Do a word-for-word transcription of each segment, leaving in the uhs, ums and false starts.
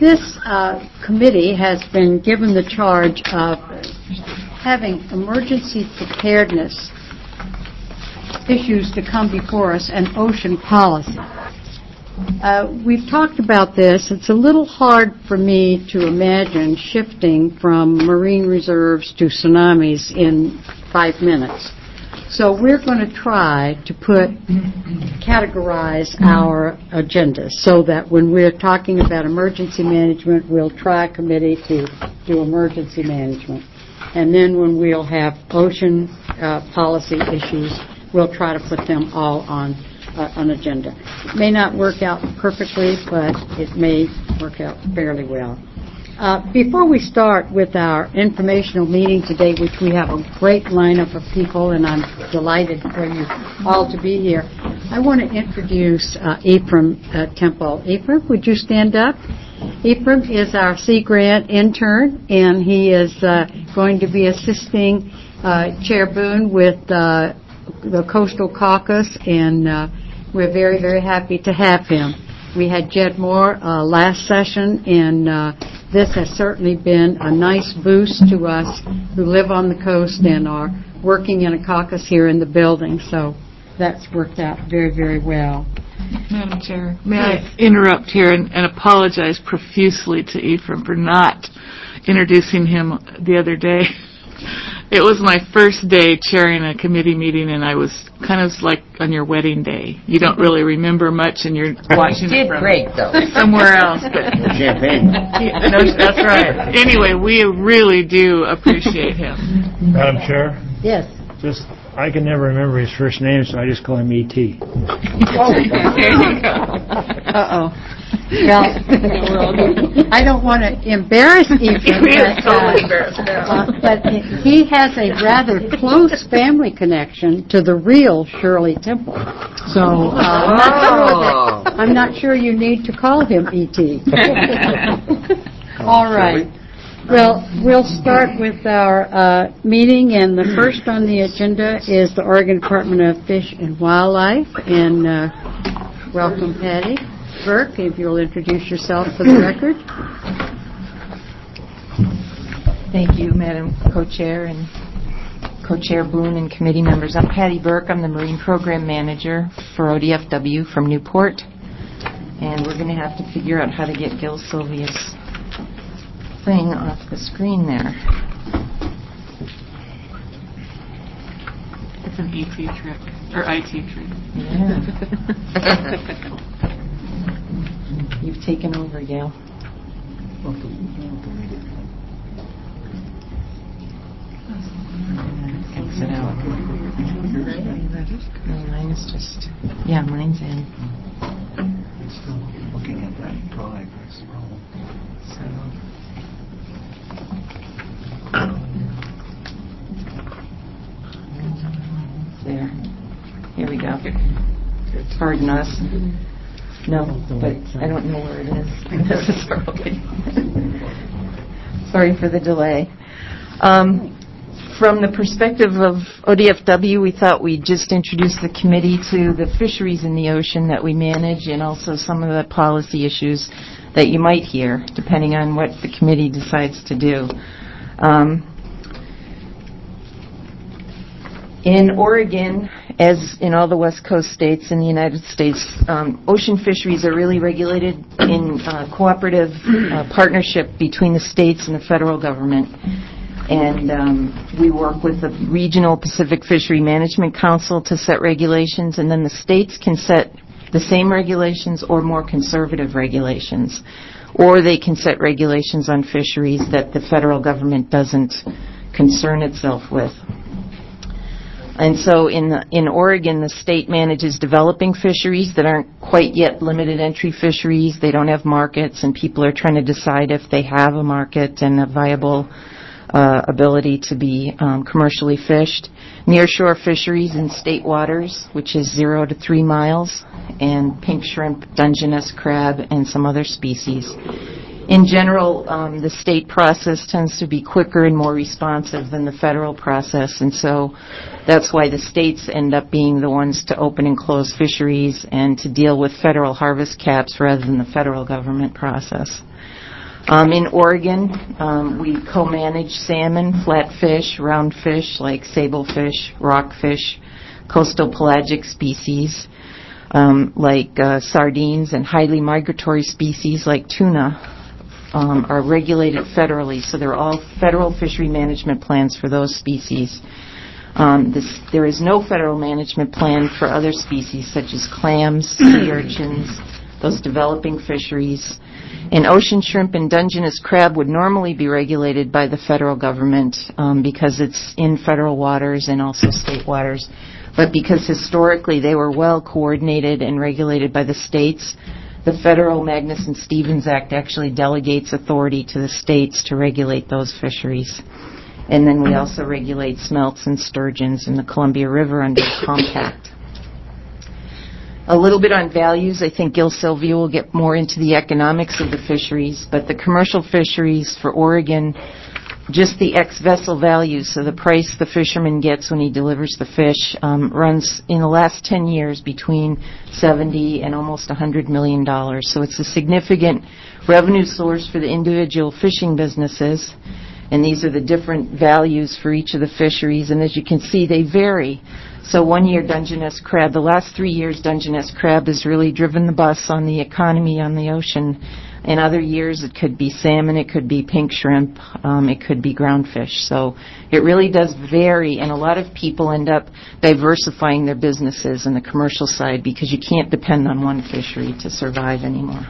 This uh, committee has been given the charge of having emergency preparedness issues to come before us and ocean policy. Uh, we've talked about this. It's a little hard for me to imagine shifting from marine reserves to tsunamis in five minutes. So we're going to try to put, categorize our agendas so that when we're talking about emergency management, we'll try a committee to do emergency management. And then when we'll have ocean uh, policy issues, we'll try to put them all on uh, an agenda. It may not work out perfectly, but it may work out fairly well. Uh, before we start with our informational meeting today, which we have a great lineup of people, and I'm delighted for you all to be here, I want to introduce uh, Ephraim uh, Temple. Ephraim, would you stand up? Ephraim is our Sea Grant intern, and he is uh, going to be assisting uh, Chair Boone with uh, the Coastal Caucus, and uh, we're very, very happy to have him. We had Jed Moore uh, last session, and uh, this has certainly been a nice boost to us who live on the coast and are working in a caucus here in the building. So that's worked out very, very well. Madam Chair, may I interrupt here and, and apologize profusely to Ephraim for not introducing him the other day. It was my first day chairing a committee meeting, and I was kind of like on your wedding day. You don't really remember much, and you're watching you did it from great, though. somewhere else. But Champagne. no, that's right. Anyway, we really do appreciate him. Madam Chair? Yes. Just, I can never remember his first name, so I just call him E T Oh, there you go. Uh-oh. Well, I don't want to embarrass Ephraim, He is but, totally uh, embarrassed now. uh, but he has a rather close family connection to the real Shirley Temple. So uh, I'm, not sure that, I'm not sure you need to call him E T All right. Well, we'll start with our uh, meeting, and the first on the agenda is the Oregon Department of Fish and Wildlife. And uh, welcome, Patty Burke, if you'll introduce yourself for the record. Thank you, Madam Co-Chair and Co-Chair Boone and committee members. I'm Patty Burke. I'm the Marine Program Manager for O D F W from Newport. And we're going to have to figure out how to get Gil Sylvia's thing off the screen there. It's an E T trick, or I T trick. Yeah. You've taken over, Gail. Exit out. No, mine is just, yeah, mine's in. Still looking at that drive, that's the problem. So, there. Here we go. Pardon us. No, but I don't know where it is necessarily. Sorry for the delay. Um, from the perspective of O D F W, we thought we'd just introduce the committee to the fisheries in the ocean that we manage, and also some of the policy issues that you might hear, depending on what the committee decides to do. Um, In Oregon, as in all the West Coast states in the United States, um, ocean fisheries are really regulated in uh, cooperative uh, partnership between the states and the federal government. And um, we work with the Regional Pacific Fishery Management Council to set regulations, and then the states can set the same regulations or more conservative regulations. Or they can set regulations on fisheries that the federal government doesn't concern itself with. And so in the, in Oregon, the state manages developing fisheries that aren't quite yet limited entry fisheries. They don't have markets, and people are trying to decide if they have a market and a viable uh, ability to be um, commercially fished. Nearshore fisheries in state waters, which is zero to three miles, and pink shrimp, Dungeness crab, and some other species. In general, um, the state process tends to be quicker and more responsive than the federal process, and so that's why the states end up being the ones to open and close fisheries and to deal with federal harvest caps rather than the federal government process. Um, in Oregon, um, we co-manage salmon, flatfish, roundfish like sablefish, rockfish, coastal pelagic species um, like uh, sardines, and highly migratory species like tuna um, are regulated federally. So they're all federal fishery management plans for those species. Um, this, there is no federal management plan for other species such as clams, sea urchins, those developing fisheries. And ocean shrimp and Dungeness crab would normally be regulated by the federal government um, because it's in federal waters and also state waters. But because historically they were well coordinated and regulated by the states, the federal Magnuson-Stevens Act actually delegates authority to the states to regulate those fisheries. And then we also regulate smelts and sturgeons in the Columbia River under the compact. A little bit on values. I think Gil Sylvia will get more into the economics of the fisheries, but the commercial fisheries for Oregon, just the ex-vessel value, so the price the fisherman gets when he delivers the fish, um, runs in the last ten years between seventy and almost one hundred million dollars. So it's a significant revenue source for the individual fishing businesses. And these are the different values for each of the fisheries. And as you can see, they vary. So one year, Dungeness crab, the last three years, Dungeness crab has really driven the bus on the economy on the ocean. In other years, it could be salmon, it could be pink shrimp, um, it could be groundfish. So it really does vary, and a lot of people end up diversifying their businesses in the commercial side because you can't depend on one fishery to survive anymore.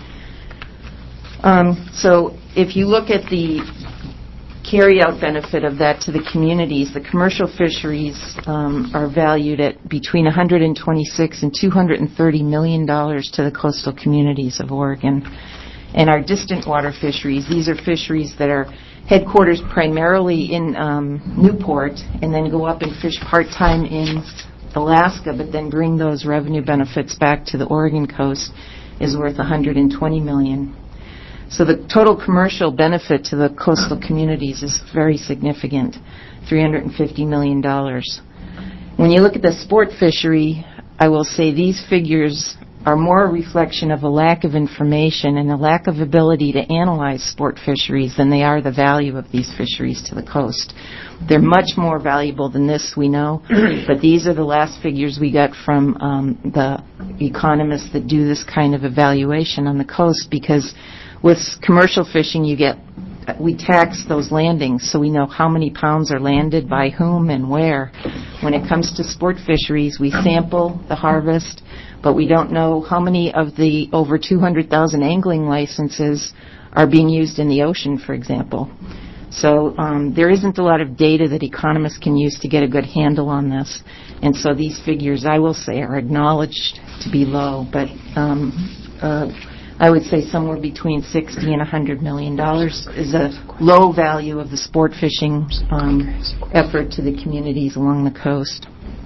Um, so if you look at the carry-out benefit of that to the communities, the commercial fisheries um, are valued at between one hundred twenty-six and two hundred thirty million dollars to the coastal communities of Oregon. And our distant water fisheries, these are fisheries that are headquarters primarily in um, Newport and then go up and fish part-time in Alaska, but then bring those revenue benefits back to the Oregon coast, is worth one hundred twenty million dollars. So the total commercial benefit to the coastal communities is very significant, three hundred fifty million dollars. When you look at the sport fishery, I will say these figures are more a reflection of a lack of information and a lack of ability to analyze sport fisheries than they are the value of these fisheries to the coast. They're much more valuable than this, we know, but these are the last figures we got from um, the economists that do this kind of evaluation on the coast, because with commercial fishing, you get, we tax those landings, so we know how many pounds are landed by whom and where. When it comes to sport fisheries, we sample the harvest, but we don't know how many of the over two hundred thousand angling licenses are being used in the ocean, for example. So um, there isn't a lot of data that economists can use to get a good handle on this. And so these figures, I will say, are acknowledged to be low, but um, uh, I would say somewhere between sixty and one hundred million dollars is a low value of the sport fishing um, effort to the communities along the coast.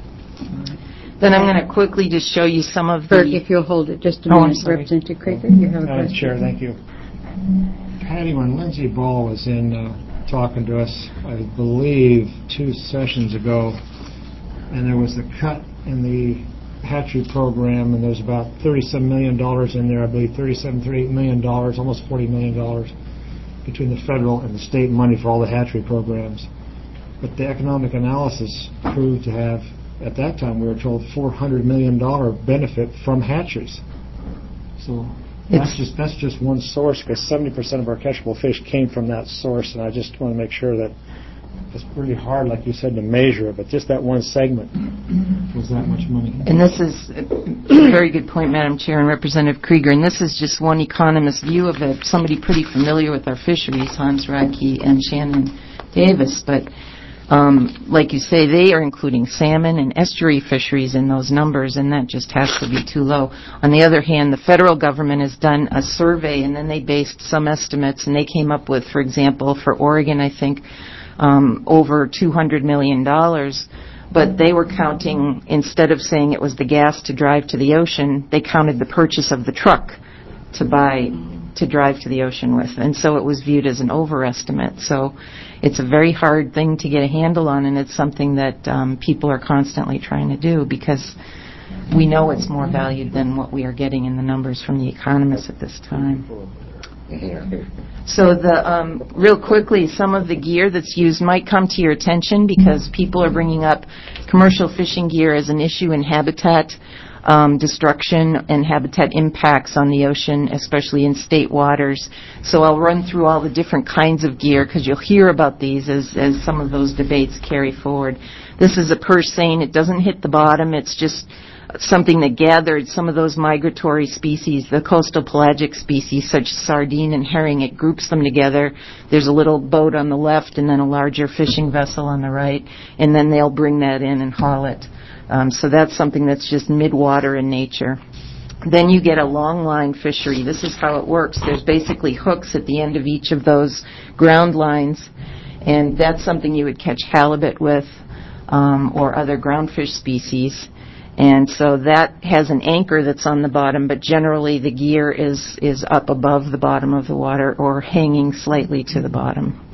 Then I'm going to quickly just show you some of the... Bert, if you'll hold it just a Oh, I'm minute. sorry. Representative Krieger, you have a Madam question. Chair, thank you. Patty, when Lindsay Ball was in uh, talking to us, I believe, two sessions ago, and there was a cut in the hatchery program, and there's about thirty-seven million dollars in there, I believe, thirty-seven, thirty-eight million dollars, almost forty million dollars between the federal and the state money for all the hatchery programs. But the economic analysis proved to have, at that time, we were told four hundred million dollars benefit from hatcheries. So that's just that's just one source, because seventy percent of our catchable fish came from that source, and I just want to make sure that it's really hard, like you said, to measure it, but just that one segment was that much money. And this is a very good point, Madam Chair and Representative Krieger, and this is just one economist's view of it, somebody pretty familiar with our fisheries, Hans Radke and Shannon Davis. But um, like you say, they are including salmon and estuary fisheries in those numbers, and that just has to be too low. On the other hand, the federal government has done a survey, and then they based some estimates, and they came up with, for example, for Oregon, I think, Um, over two hundred million dollars, but they were counting, instead of saying it was the gas to drive to the ocean, they counted the purchase of the truck to buy, to drive to the ocean with, and so it was viewed as an overestimate. So it's a very hard thing to get a handle on, and it's something that um, people are constantly trying to do, because we know it's more valued than what we are getting in the numbers from the economists at this time. So the um, real quickly, some of the gear that's used might come to your attention because people are bringing up commercial fishing gear as an issue in habitat um, destruction and habitat impacts on the ocean, especially in state waters. So I'll run through all the different kinds of gear because you'll hear about these as, as some of those debates carry forward. This is a purse seine. It doesn't hit the bottom. It's just something that gathered some of those migratory species, the coastal pelagic species such as sardine and herring. It groups them together. There's a little boat on the left and then a larger fishing vessel on the right, and then they'll bring that in and haul it. Um, so that's something that's just mid-water in nature. Then you get a long line fishery. This is how it works. There's basically hooks at the end of each of those ground lines, and that's something you would catch halibut with um, or other groundfish species. And so that has an anchor that's on the bottom, but generally the gear is, is up above the bottom of the water or hanging slightly to the bottom.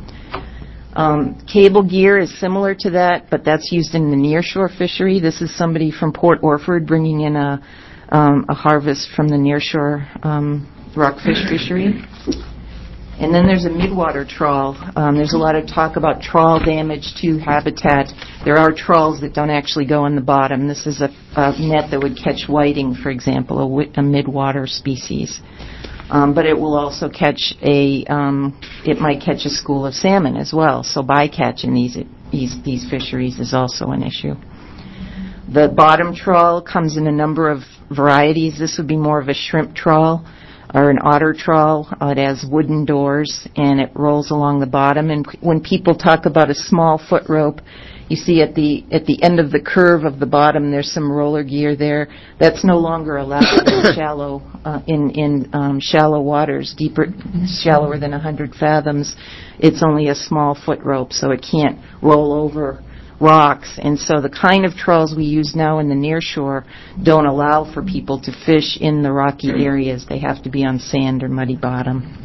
Um, cable gear is similar to that, but that's used in the nearshore fishery. This is somebody from Port Orford bringing in a, um, a harvest from the nearshore um, rockfish fishery. And then there's a midwater trawl. Um, there's a lot of talk about trawl damage to habitat. There are trawls that don't actually go on the bottom. This is a, a net that would catch whiting, for example, a, wi- a midwater species. Um, but it will also catch a, um, it might catch a school of salmon as well. So bycatch in these, these, these fisheries is also an issue. The bottom trawl comes in a number of varieties. This would be more of a shrimp trawl or an otter trawl. Uh, it has wooden doors and it rolls along the bottom. And p- when people talk about a small foot rope, you see at the at the end of the curve of the bottom, there's some roller gear there. That's no longer allowed in shallow uh, in in um, shallow waters, deeper, shallower than one hundred fathoms. It's only a small foot rope, so it can't roll over rocks. And so the kind of trawls we use now in the near shore don't allow for people to fish in the rocky areas. They have to be on sand or muddy bottom.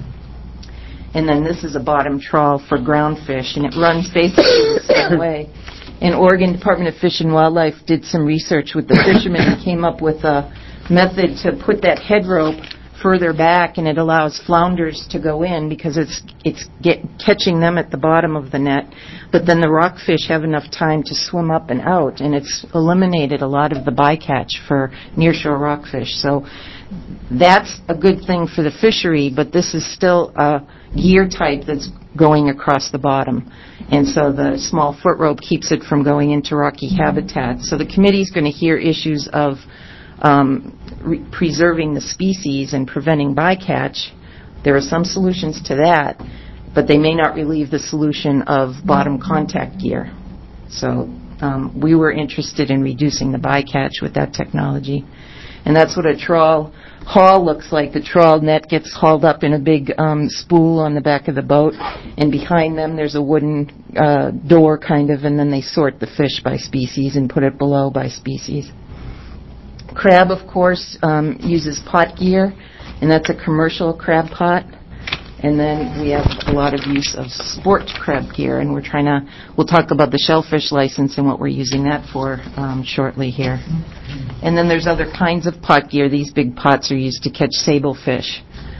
And then this is a bottom trawl for ground fish, and it runs basically the same way. And Oregon Department of Fish and Wildlife did some research with the fishermen and came up with a method to put that head rope further back, and it allows flounders to go in because it's it's get, catching them at the bottom of the net. But then the rockfish have enough time to swim up and out, and it's eliminated a lot of the bycatch for nearshore rockfish. So that's a good thing for the fishery, but this is still a gear type that's going across the bottom. And so the small foot rope keeps it from going into rocky habitat. So the committee's going to hear issues of um, re- preserving the species and preventing bycatch. There are some solutions to that, but they may not relieve the solution of bottom contact gear. So um, we were interested in reducing the bycatch with that technology. And that's what a trawl haul looks like. The trawl net gets hauled up in a big um, spool on the back of the boat, and behind them there's a wooden uh, door kind of, and then they sort the fish by species and put it below by species. Crab, of course, um, uses pot gear, and that's a commercial crab pot. And then we have a lot of use of sport crab gear, and we're trying to, we'll talk about the shellfish license and what we're using that for um, shortly here. And then there's other kinds of pot gear. These big pots are used to catch sablefish.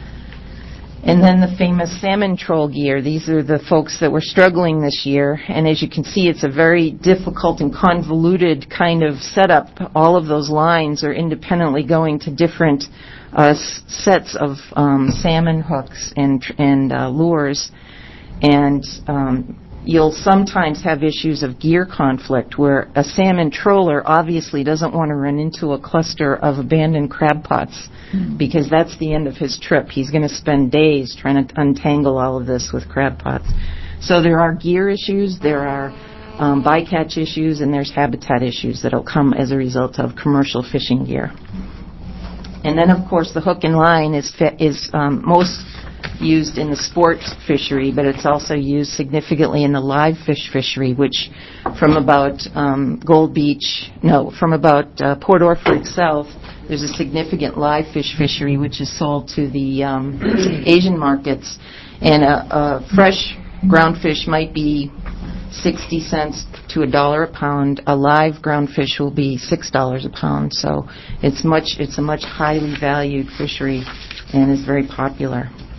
And then the famous salmon troll gear. These are the folks that were struggling this year. And as you can see, it's a very difficult and convoluted kind of setup. All of those lines are independently going to different uh, s- sets of um, salmon hooks and, and uh, lures. And um, you'll sometimes have issues of gear conflict where a salmon troller obviously doesn't want to run into a cluster of abandoned crab pots, because that's the end of his trip. He's going to spend days trying to untangle all of this with crab pots. So there are gear issues, there are um, bycatch issues, and there's habitat issues that will come as a result of commercial fishing gear. And then, of course, the hook and line is fi- is um, most used in the sport fishery, but it's also used significantly in the live fish fishery, which from about um, Gold Beach, no, from about uh, Port Orford itself, there's a significant live fish fishery which is sold to the um, Asian markets. And a, a fresh ground fish might be sixty cents to a dollar a pound. A live ground fish will be six dollars a pound. So it's much, it's a much highly valued fishery and is very popular.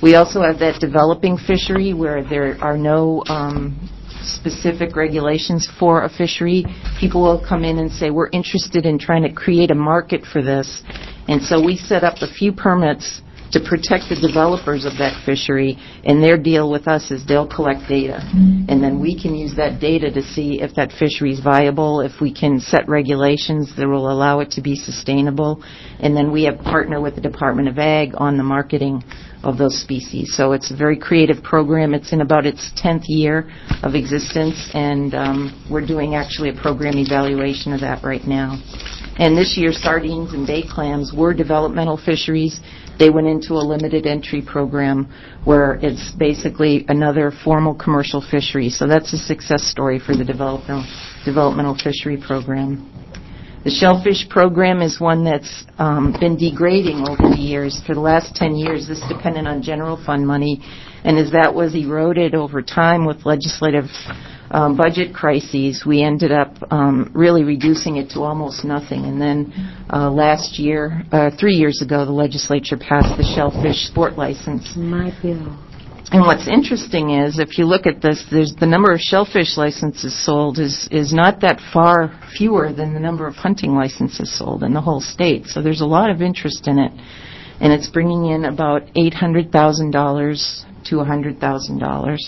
We also have that developing fishery where there are no um, specific regulations for a fishery. People will come in and say, we're interested in trying to create a market for this. And so we set up a few permits to protect the developers of that fishery, and their deal with us is they'll collect data. And then we can use that data to see if that fishery is viable, if we can set regulations that will allow it to be sustainable. And then we have partner with the Department of Ag on the marketing of those species. So it's a very creative program. It's in about its tenth year of existence, and um, we're doing actually a program evaluation of that right now. And this year, sardines and bay clams were developmental fisheries. They went into a limited entry program where it's basically another formal commercial fishery. So that's a success story for the developmental, developmental fishery program. The shellfish program is one that's um, been degrading over the years. For the last ten years, this depended on general fund money. And as that was eroded over time with legislative um, budget crises, we ended up um, really reducing it to almost nothing. And then uh, last year, uh, three years ago, the legislature passed the shellfish sport license. My bill. And what's interesting is, if you look at this, there's the number of shellfish licenses sold is, is not that far fewer than the number of hunting licenses sold in the whole state. So there's a lot of interest in it. And it's bringing in about eight hundred thousand dollars to one hundred thousand dollars.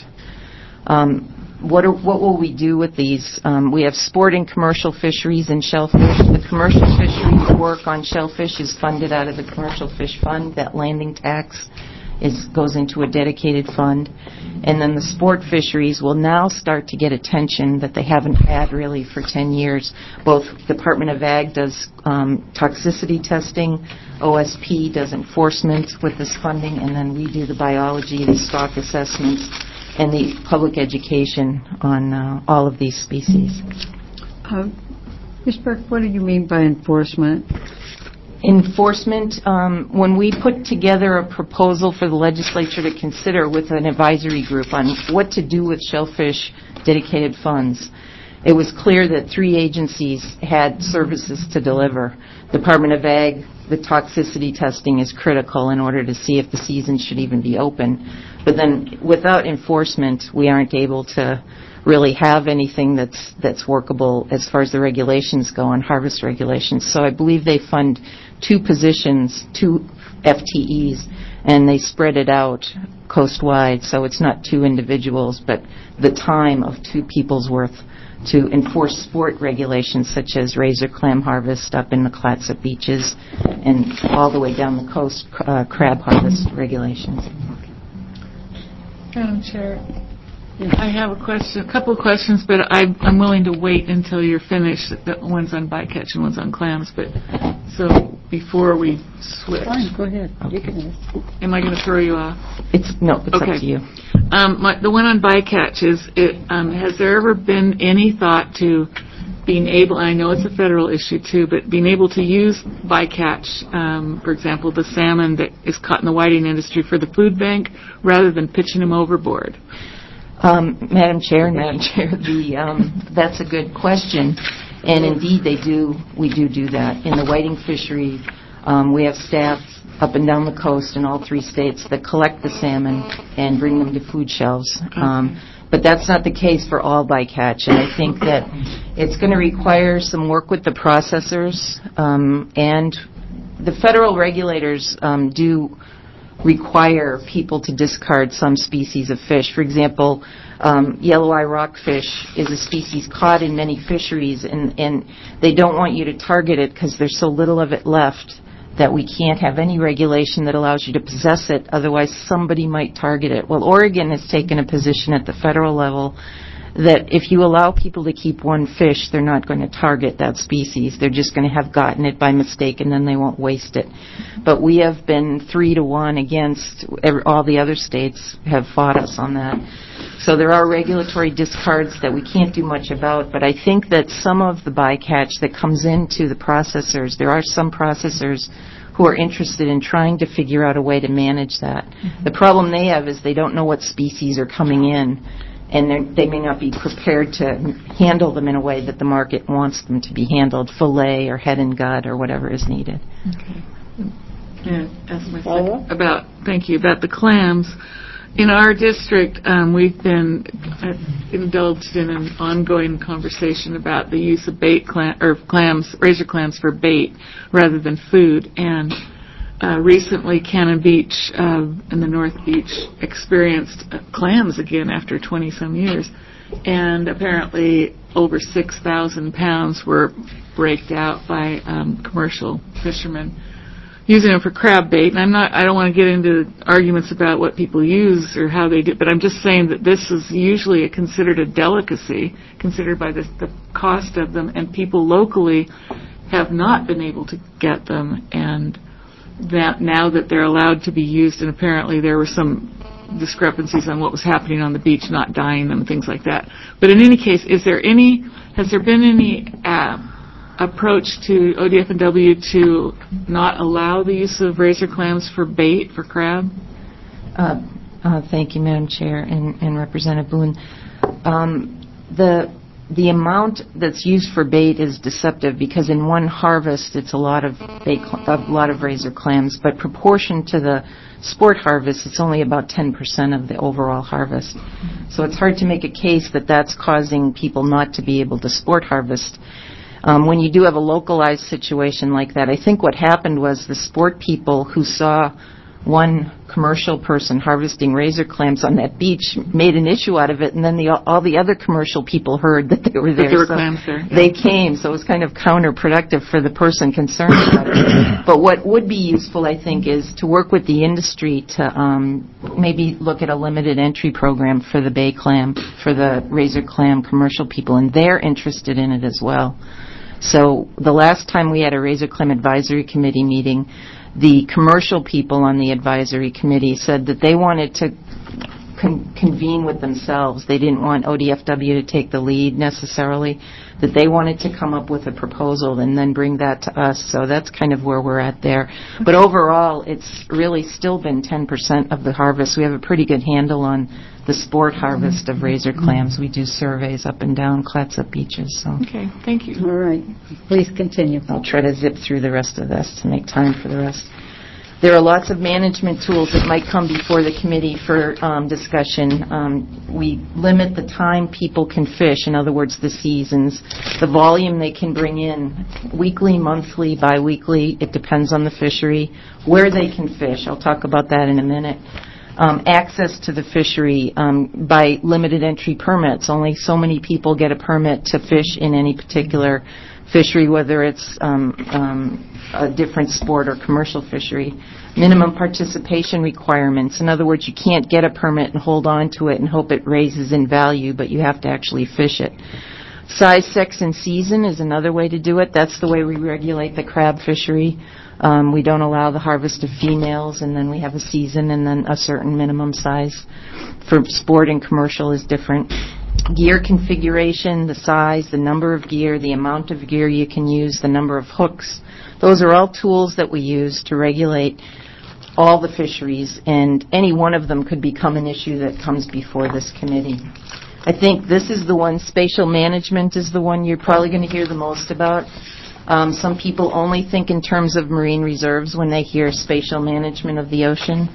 Um, what, are, what will we do with these? Um, we have sport and commercial fisheries and shellfish. The commercial fisheries work on shellfish is funded out of the Commercial Fish Fund, that landing tax. Is, goes into a dedicated fund. And then the sport fisheries will now start to get attention that they haven't had really for ten years. Both Department of Ag does um, toxicity testing, O S P does enforcement with this funding, and then we do the biology, the stock assessments, and the public education on uh, all of these species. Uh, Miz Burke, what do you mean by enforcement? Enforcement, um, when we put together a proposal for the legislature to consider with an advisory group on what to do with shellfish dedicated funds, it was clear that three agencies had services to deliver. Department of Ag, the toxicity testing is critical in order to see if the season should even be open. But then without enforcement, we aren't able to really have anything that's that's workable as far as the regulations go on harvest regulations. So I believe they fund two positions, two F T Es, and they spread it out coast-wide. So it's not two individuals, but the time of two people's worth to enforce sport regulations such as razor clam harvest up in the Clatsop beaches and all the way down the coast, uh, crab harvest regulations. Madam Chair, I have a question, a couple of questions, but I, I'm willing to wait until you're finished. The one's on bycatch and one's on clams, but so before we switch. Fine, go ahead. Okay. You can ask. Am I going to throw you off? It's no, it's Okay. up to you. Um, my, the one on bycatch is, it, um, has there ever been any thought to being able, and I know it's a federal issue too, but being able to use bycatch, um, for example, the salmon that is caught in the whiting industry for the food bank rather than pitching them overboard? Um, Madam Chair, Madam Chair, the, um, that's a good question, and indeed they do. We do do that in the whiting fishery. Um, we have staff up and down the coast in all three states that collect the salmon and bring them to food shelves. Um, but that's not the case for all bycatch, and I think that it's going to require some work with the processors, um, and the federal regulators um, do require people to discard some species of fish. For example, um, yellow eye rockfish is a species caught in many fisheries, and, and they don't want you to target it because there's so little of it left that we can't have any regulation that allows you to possess it, otherwise somebody might target it. Well, Oregon has taken a position at the federal level that if you allow people to keep one fish, they're not going to target that species. They're just going to have gotten it by mistake, and then they won't waste it. But we have been three to one against, all the other states have fought us on that. So there are regulatory discards that we can't do much about, but I think that some of the bycatch that comes into the processors, there are some processors who are interested in trying to figure out a way to manage that. Mm-hmm. The problem they have is they don't know what species are coming in, and they may not be prepared to handle them in a way that the market wants them to be handled, fillet or head and gut or whatever is needed. Okay. Yeah, that's my second. About, thank you, about the clams. In our district, um, we've been uh, indulged in an ongoing conversation about the use of bait clam, or clams, razor clams for bait rather than food. And uh, recently, Cannon Beach uh, and the North Beach experienced uh, clams again after twenty-some years. And apparently over six thousand pounds were raked out by um, commercial fishermen using them for crab bait. And I'm not, I don't want to get into arguments about what people use or how they do, but I'm just saying that this is usually a, considered a delicacy, considered by the, the cost of them, and people locally have not been able to get them, and that now that they're allowed to be used, and apparently there were some discrepancies on what was happening on the beach, not dyeing them, things like that. But in any case, is there any, has there been any uh, approach to O D F and W to not allow the use of razor clams for bait for crab? Uh, uh, thank you, Madam Chair and, and Representative Boone. Um, the the amount that's used for bait is deceptive because in one harvest it's a lot of bait, a lot of razor clams, but proportion to the sport harvest, it's only about ten percent of the overall harvest. So it's hard to make a case that that's causing people not to be able to sport harvest. Um, when you do have a localized situation like that, I think what happened was the sport people who saw one commercial person harvesting razor clams on that beach made an issue out of it, and then the, all the other commercial people heard that they were there. That there were so clams there. Yeah. They came, so it was kind of counterproductive for the person concerned about it. But what would be useful, I think, is to work with the industry to um, maybe look at a limited entry program for the bay clam, for the razor clam commercial people, and they're interested in it as well. So the last time we had a Razor Clam Advisory Committee meeting, the commercial people on the advisory committee said that they wanted to con- convene with themselves. They didn't want O D F W to take the lead necessarily, that they wanted to come up with a proposal and then bring that to us. So that's kind of where we're at there. But overall, it's really still been ten percent of the harvest. We have a pretty good handle on the sport harvest of razor clams. We do surveys up and down Clatsop beaches. So. Okay, thank you. All right. Please continue. I'll try to zip through the rest of this to make time for the rest. There are lots of management tools that might come before the committee for um, discussion. Um, we limit the time people can fish, in other words, the seasons, the volume they can bring in, weekly, monthly, biweekly. It depends on the fishery, where they can fish. I'll talk about that in a minute. Um, access to the fishery um, by limited entry permits. Only so many people get a permit to fish in any particular fishery, whether it's um, um, a different sport or commercial fishery. Minimum participation requirements. In other words, you can't get a permit and hold on to it and hope it raises in value, but you have to actually fish it. Size, sex, and season is another way to do it. That's the way we regulate the crab fishery. Um, we don't allow the harvest of females, and then we have a season and then a certain minimum size. For sport and commercial is different. Gear configuration, the size, the number of gear, the amount of gear you can use, the number of hooks. Those are all tools that we use to regulate all the fisheries, and any one of them could become an issue that comes before this committee. I think this is the one, spatial management is the one you're probably going to hear the most about. Um, some people only think in terms of marine reserves when they hear spatial management of the ocean.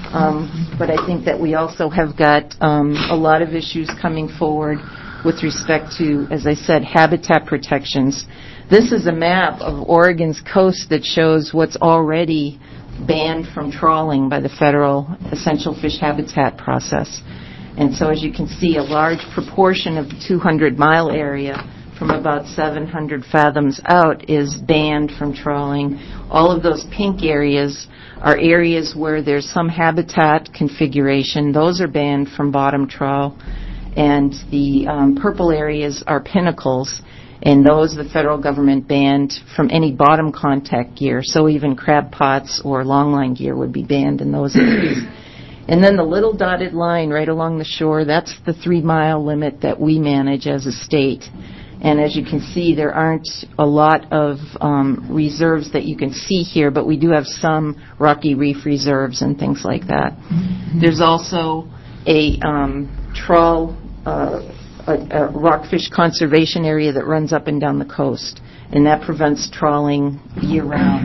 Um, but I think that we also have got um, a lot of issues coming forward with respect to, as I said, habitat protections. This is a map of Oregon's coast that shows what's already banned from trawling by the federal essential fish habitat process. And so as you can see, a large proportion of the two hundred mile area from about seven hundred fathoms out is banned from trawling. All of those pink areas are areas where there's some habitat configuration. Those are banned from bottom trawl. And the um, purple areas are pinnacles, and those the federal government banned from any bottom contact gear. So even crab pots or longline gear would be banned in those areas. And then the little dotted line right along the shore, that's the three-mile limit that we manage as a state. And as you can see, there aren't a lot of um, reserves that you can see here, but we do have some rocky reef reserves and things like that. Mm-hmm. There's also a um, trawl, uh, a, a rockfish conservation area that runs up and down the coast, and that prevents trawling year-round.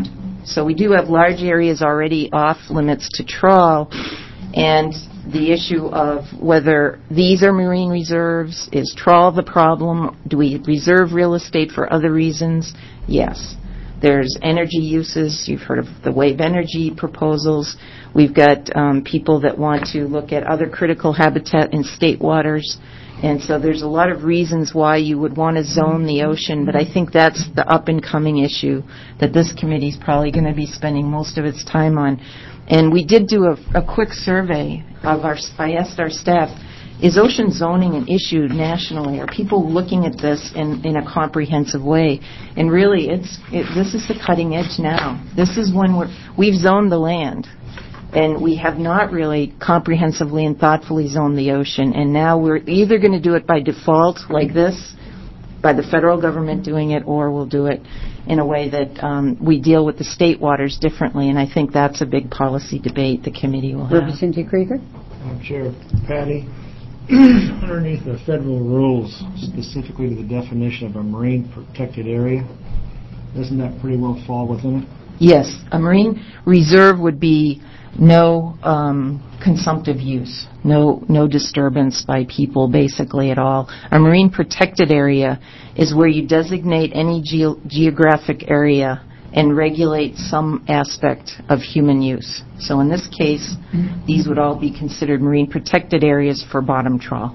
So we do have large areas already off limits to trawl, and the issue of whether these are marine reserves, is trawl the problem? Do we reserve real estate for other reasons? Yes. There's energy uses. You've heard of the wave energy proposals. We've got um, people that want to look at other critical habitat in state waters. And so there's a lot of reasons why you would want to zone the ocean, but I think that's the up-and-coming issue that this committee is probably going to be spending most of its time on. And we did do a, a quick survey of our, I asked our staff, is ocean zoning an issue nationally? Are people looking at this in, in a comprehensive way? And really, it's it, this is the cutting edge now. This is when we're, we've zoned the land, and we have not really comprehensively and thoughtfully zoned the ocean. And now we're either going to do it by default, like this, by the federal government doing it, or we'll do it in a way that um, we deal with the state waters differently. And I think that's a big policy debate the committee will have. Representative Krieger? Madam Chair, Patty, underneath the federal rules, specifically to the definition of a marine protected area, doesn't that pretty well fall within it? Yes, a marine reserve would be no um, consumptive use, no no disturbance by people basically at all. A marine protected area is where you designate any ge- geographic area and regulate some aspect of human use. So in this case, mm-hmm. these would all be considered marine protected areas for bottom trawl.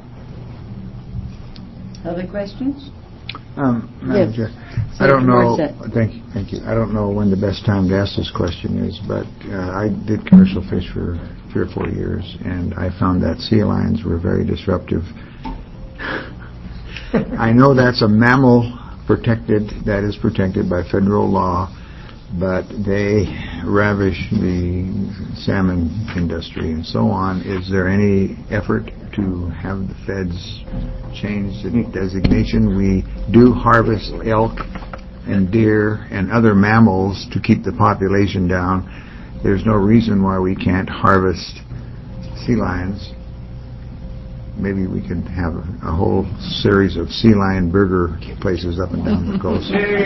Other questions? Um, Madam Yes. Chair, I don't know. Morissette. Thank you. Thank you. I don't know when the best time to ask this question is, but uh, I did commercial fish for three or four years, and I found that sea lions were very disruptive. I know that's a mammal protected, that is protected by federal law, but they ravish the salmon industry and so on. Is there any effort to have the feds change the designation? We do harvest elk and deer and other mammals to keep the population down. There's no reason why we can't harvest sea lions. Maybe we could have a, a whole series of sea lion burger places up and down the coast.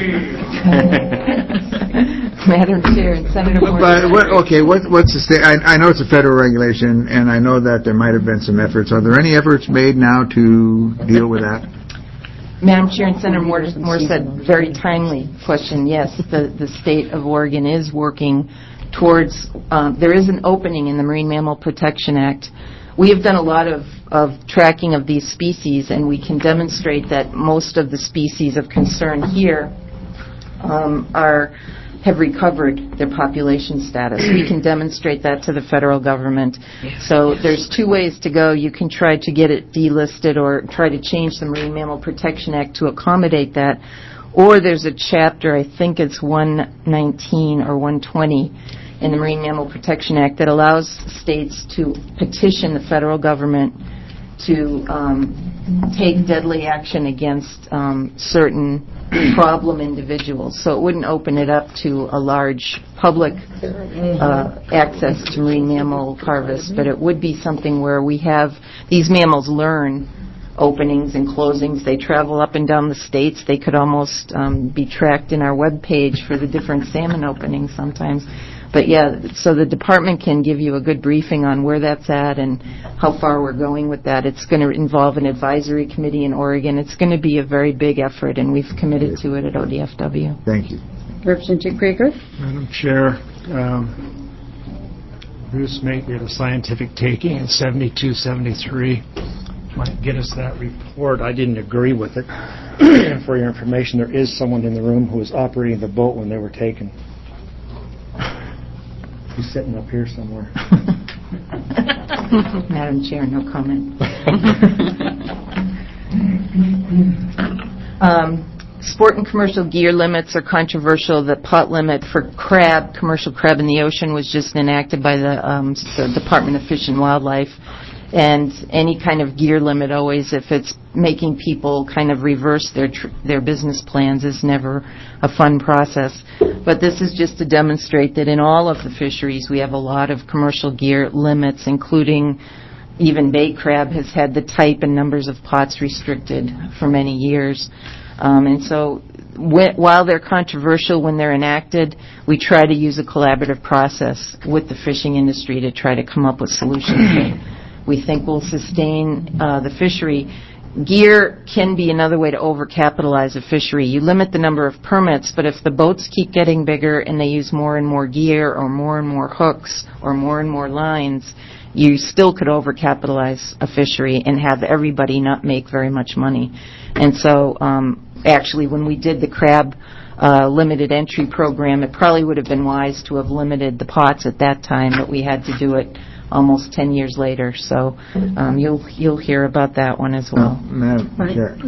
Madam Chair and Senator Moore. But what, okay, what, what's the state? I, I know it's a federal regulation, and I know that there might have been some efforts. Are there any efforts made now to deal with that? Madam Chair and Senator Moore, Moore said very timely question. Yes, the, the state of Oregon is working towards, um, there is an opening in the Marine Mammal Protection Act. We have done a lot of, of tracking of these species, and we can demonstrate that most of the species of concern here um, are have recovered their population status. We can demonstrate that to the federal government. So there's two ways to go. You can try to get it delisted or try to change the Marine Mammal Protection Act to accommodate that. Or there's a chapter, I think it's one nineteen or one twenty in the Marine Mammal Protection Act that allows states to petition the federal government to um, take deadly action against um, certain problem individuals. So it wouldn't open it up to a large public uh, access to marine mammal harvest, but it would be something where we have these mammals learn openings and closings. They travel up and down the states. They could almost um, be tracked in our web page for the different salmon openings sometimes. But yeah, so the department can give you a good briefing on where that's at and how far we're going with that. It's going to involve an advisory committee in Oregon. It's going to be a very big effort, and we've committed to it at O D F W. Thank you. Representative Krieger? Madam Chair, um, Bruce Mate did a scientific taking in seventy-two seventy-three. Might get us that report. I didn't agree with it. For your information, there is someone in the room who was operating the boat when they were taken. He's sitting up here somewhere. Madam Chair, no comment. um, sport and commercial gear limits are controversial. The pot limit for crab, commercial crab in the ocean, was just enacted by the, um, the Department of Fish and Wildlife. And any kind of gear limit, always, if it's making people kind of reverse their tr- their business plans, is never a fun process. But this is just to demonstrate that in all of the fisheries we have a lot of commercial gear limits, including even bay crab has had the type and numbers of pots restricted for many years. Um, and so wh- while they're controversial when they're enacted, we try to use a collaborative process with the fishing industry to try to come up with solutions that we think will sustain uh, the fishery. Gear can be another way to overcapitalize a fishery. You limit the number of permits, but if the boats keep getting bigger and they use more and more gear or more and more hooks or more and more lines, you still could overcapitalize a fishery and have everybody not make very much money. And so um, actually when we did the crab uh, limited entry program, it probably would have been wise to have limited the pots at that time, but we had to do it almost ten years later. So um, you'll you'll hear about that one as well. Uh, Madam Chair.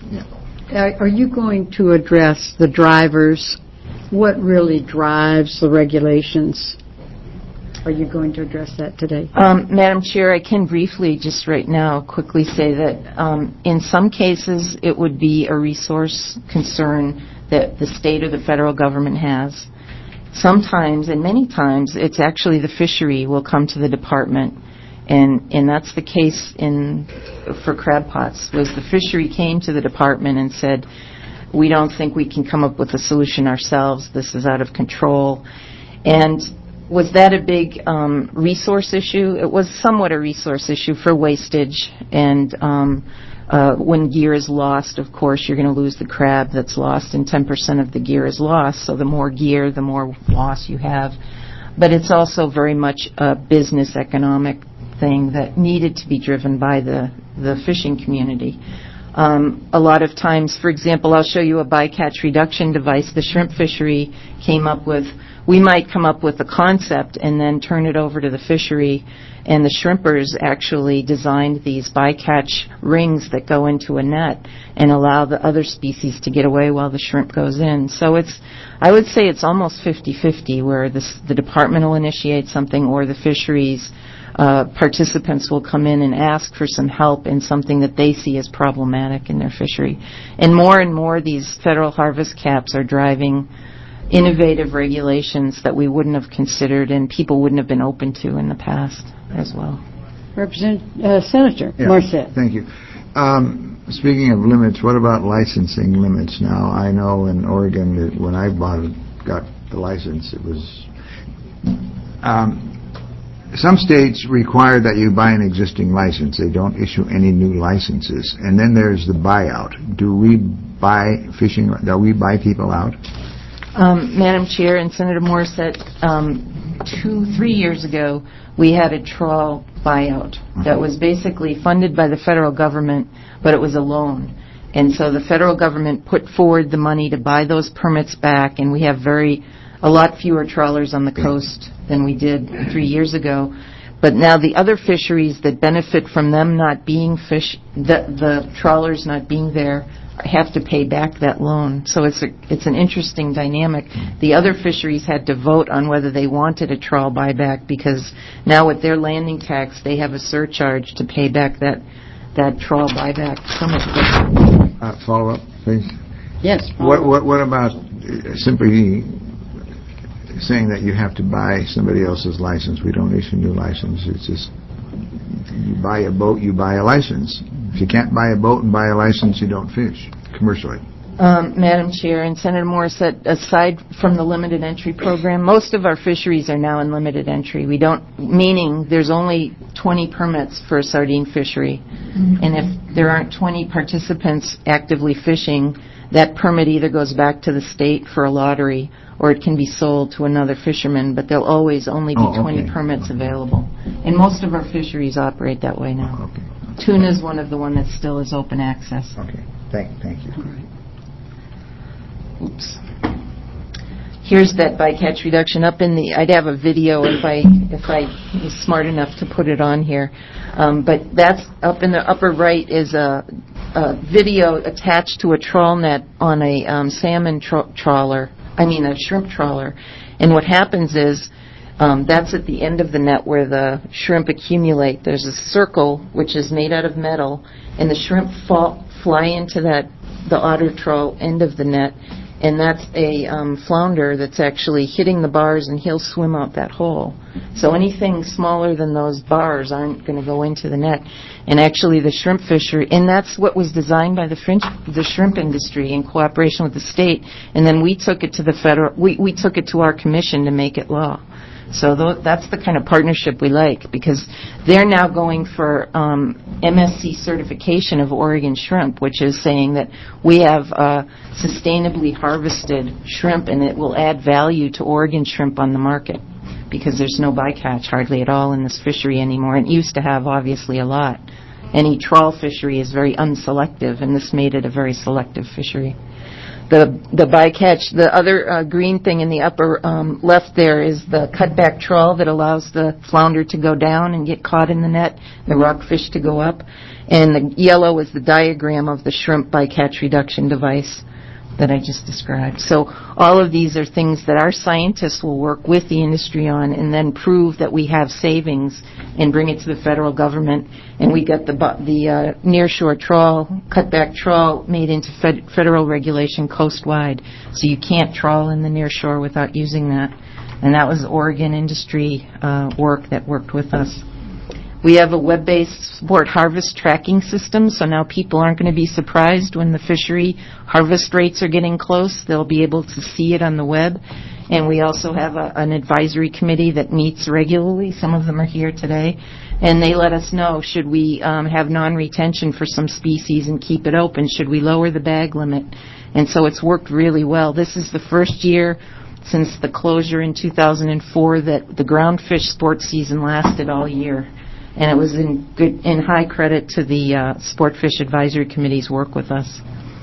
Uh, Are you going to address the drivers? What really drives the regulations? Are you going to address that today? Um, Madam Chair, I can briefly, just right now, quickly say that um, in some cases it would be a resource concern that the state or the federal government has. Sometimes, and many times, it's actually the fishery will come to the department, and and that's the case in for crab pots. Was the fishery came to the department and said, "We don't think we can come up with a solution ourselves. This is out of control." And was that a big um, resource issue? It was somewhat a resource issue for wastage, and um, uh, when gear is lost, of course, you're going to lose the crab that's lost, and ten percent of the gear is lost, so the more gear, the more loss you have. But it's also very much a business economic thing that needed to be driven by the, the fishing community. Um, a lot of times, for example, I'll show you a bycatch reduction device the shrimp fishery came up with. We might come up with a concept and then turn it over to the fishery, and the shrimpers actually designed these bycatch rings that go into a net and allow the other species to get away while the shrimp goes in. So it's, I would say it's almost fifty-fifty, where this, the department will initiate something or the fisheries uh, participants will come in and ask for some help in something that they see as problematic in their fishery. And more and more these federal harvest caps are driving innovative regulations that we wouldn't have considered and people wouldn't have been open to in the past as well. Representative uh, Senator Yeah, Morissette. Thank you. Um, speaking of limits, what about licensing limits now? I know in Oregon that when I bought it, got the license, it was... Um, some states require that you buy an existing license. They don't issue any new licenses. And then there's the buyout. Do we buy fishing... Do we buy people out? Um, Madam Chair and Senator Morissette, um, two, three years ago, we had a trawl buyout that was basically funded by the federal government, but it was a loan. And so the federal government put forward the money to buy those permits back, and we have very, a lot fewer trawlers on the coast than we did three years ago. But now the other fisheries that benefit from them not being fish, the, the trawlers not being there, have to pay back that loan. So it's a, it's an interesting dynamic. The other fisheries had to vote on whether they wanted a trawl buyback, because now with their landing tax, they have a surcharge to pay back that that trawl buyback permit. Uh, follow up, please. Yes. What, what, what about simply saying that you have to buy somebody else's license? We don't issue new license. It's just you buy a boat, you buy a license. If you can't buy a boat and buy a license, you don't fish commercially. Um, Madam Chair and Senator Morissette, aside from the limited entry program, most of our fisheries are now in limited entry. We don't, meaning there's only twenty permits for a sardine fishery. Mm-hmm. And if there aren't twenty participants actively fishing, that permit either goes back to the state for a lottery or it can be sold to another fisherman, but there'll always only be oh, okay. twenty permits available. And most of our fisheries operate that way now. Okay. Tuna is one of the one that still is open access. Okay. Thank, thank you. Oops. Here's that bycatch reduction up in the. I'd have a video if I if I was smart enough to put it on here, um, but that's up in the upper right is a, a video attached to a trawl net on a um, salmon tra- trawler. I mean a shrimp trawler, and what happens is. Um, that's at the end of the net where the shrimp accumulate. There's a circle which is made out of metal, and the shrimp fall, fly into that the otter trawl end of the net, And that's a um, flounder that's actually hitting the bars, and he'll swim out that hole. So anything smaller than those bars aren't going to go into the net. And actually the shrimp fishery, and that's what was designed by the, French, the shrimp industry in cooperation with the state. And then we took it to the federal, we, we took it to our commission to make it law. So th- that's the kind of partnership we like, because they're now going for um, M S C certification of Oregon shrimp, which is saying that we have uh, sustainably harvested shrimp, and it will add value to Oregon shrimp on the market, because there's no bycatch hardly at all in this fishery anymore. It used to have, obviously, a lot. Any trawl fishery is very unselective, and this made it a very selective fishery. The the bycatch, the other uh, green thing in the upper um, left there is the cutback trawl that allows the flounder to go down and get caught in the net, the rockfish to go up. And the yellow is the diagram of the shrimp bycatch reduction device that I just described. So all of these are things that our scientists will work with the industry on and then prove that we have savings and bring it to the federal government. And we got the the uh, nearshore trawl, cutback trawl made into fed, federal regulation coastwide. So you can't trawl in the nearshore without using that. And that was Oregon industry uh, work that worked with us. We have a web-based sport harvest tracking system, so now people aren't going to be surprised when the fishery harvest rates are getting close. They'll be able to see it on the web. And we also have a, an advisory committee that meets regularly. Some of them are here today. And they let us know, should we um, have non-retention for some species and keep it open? Should we lower the bag limit? And so it's worked really well. This is the first year since the closure in two thousand four that the groundfish sports season lasted all year. And it was in good, in high credit to the uh, Sportfish Advisory Committee's work with us.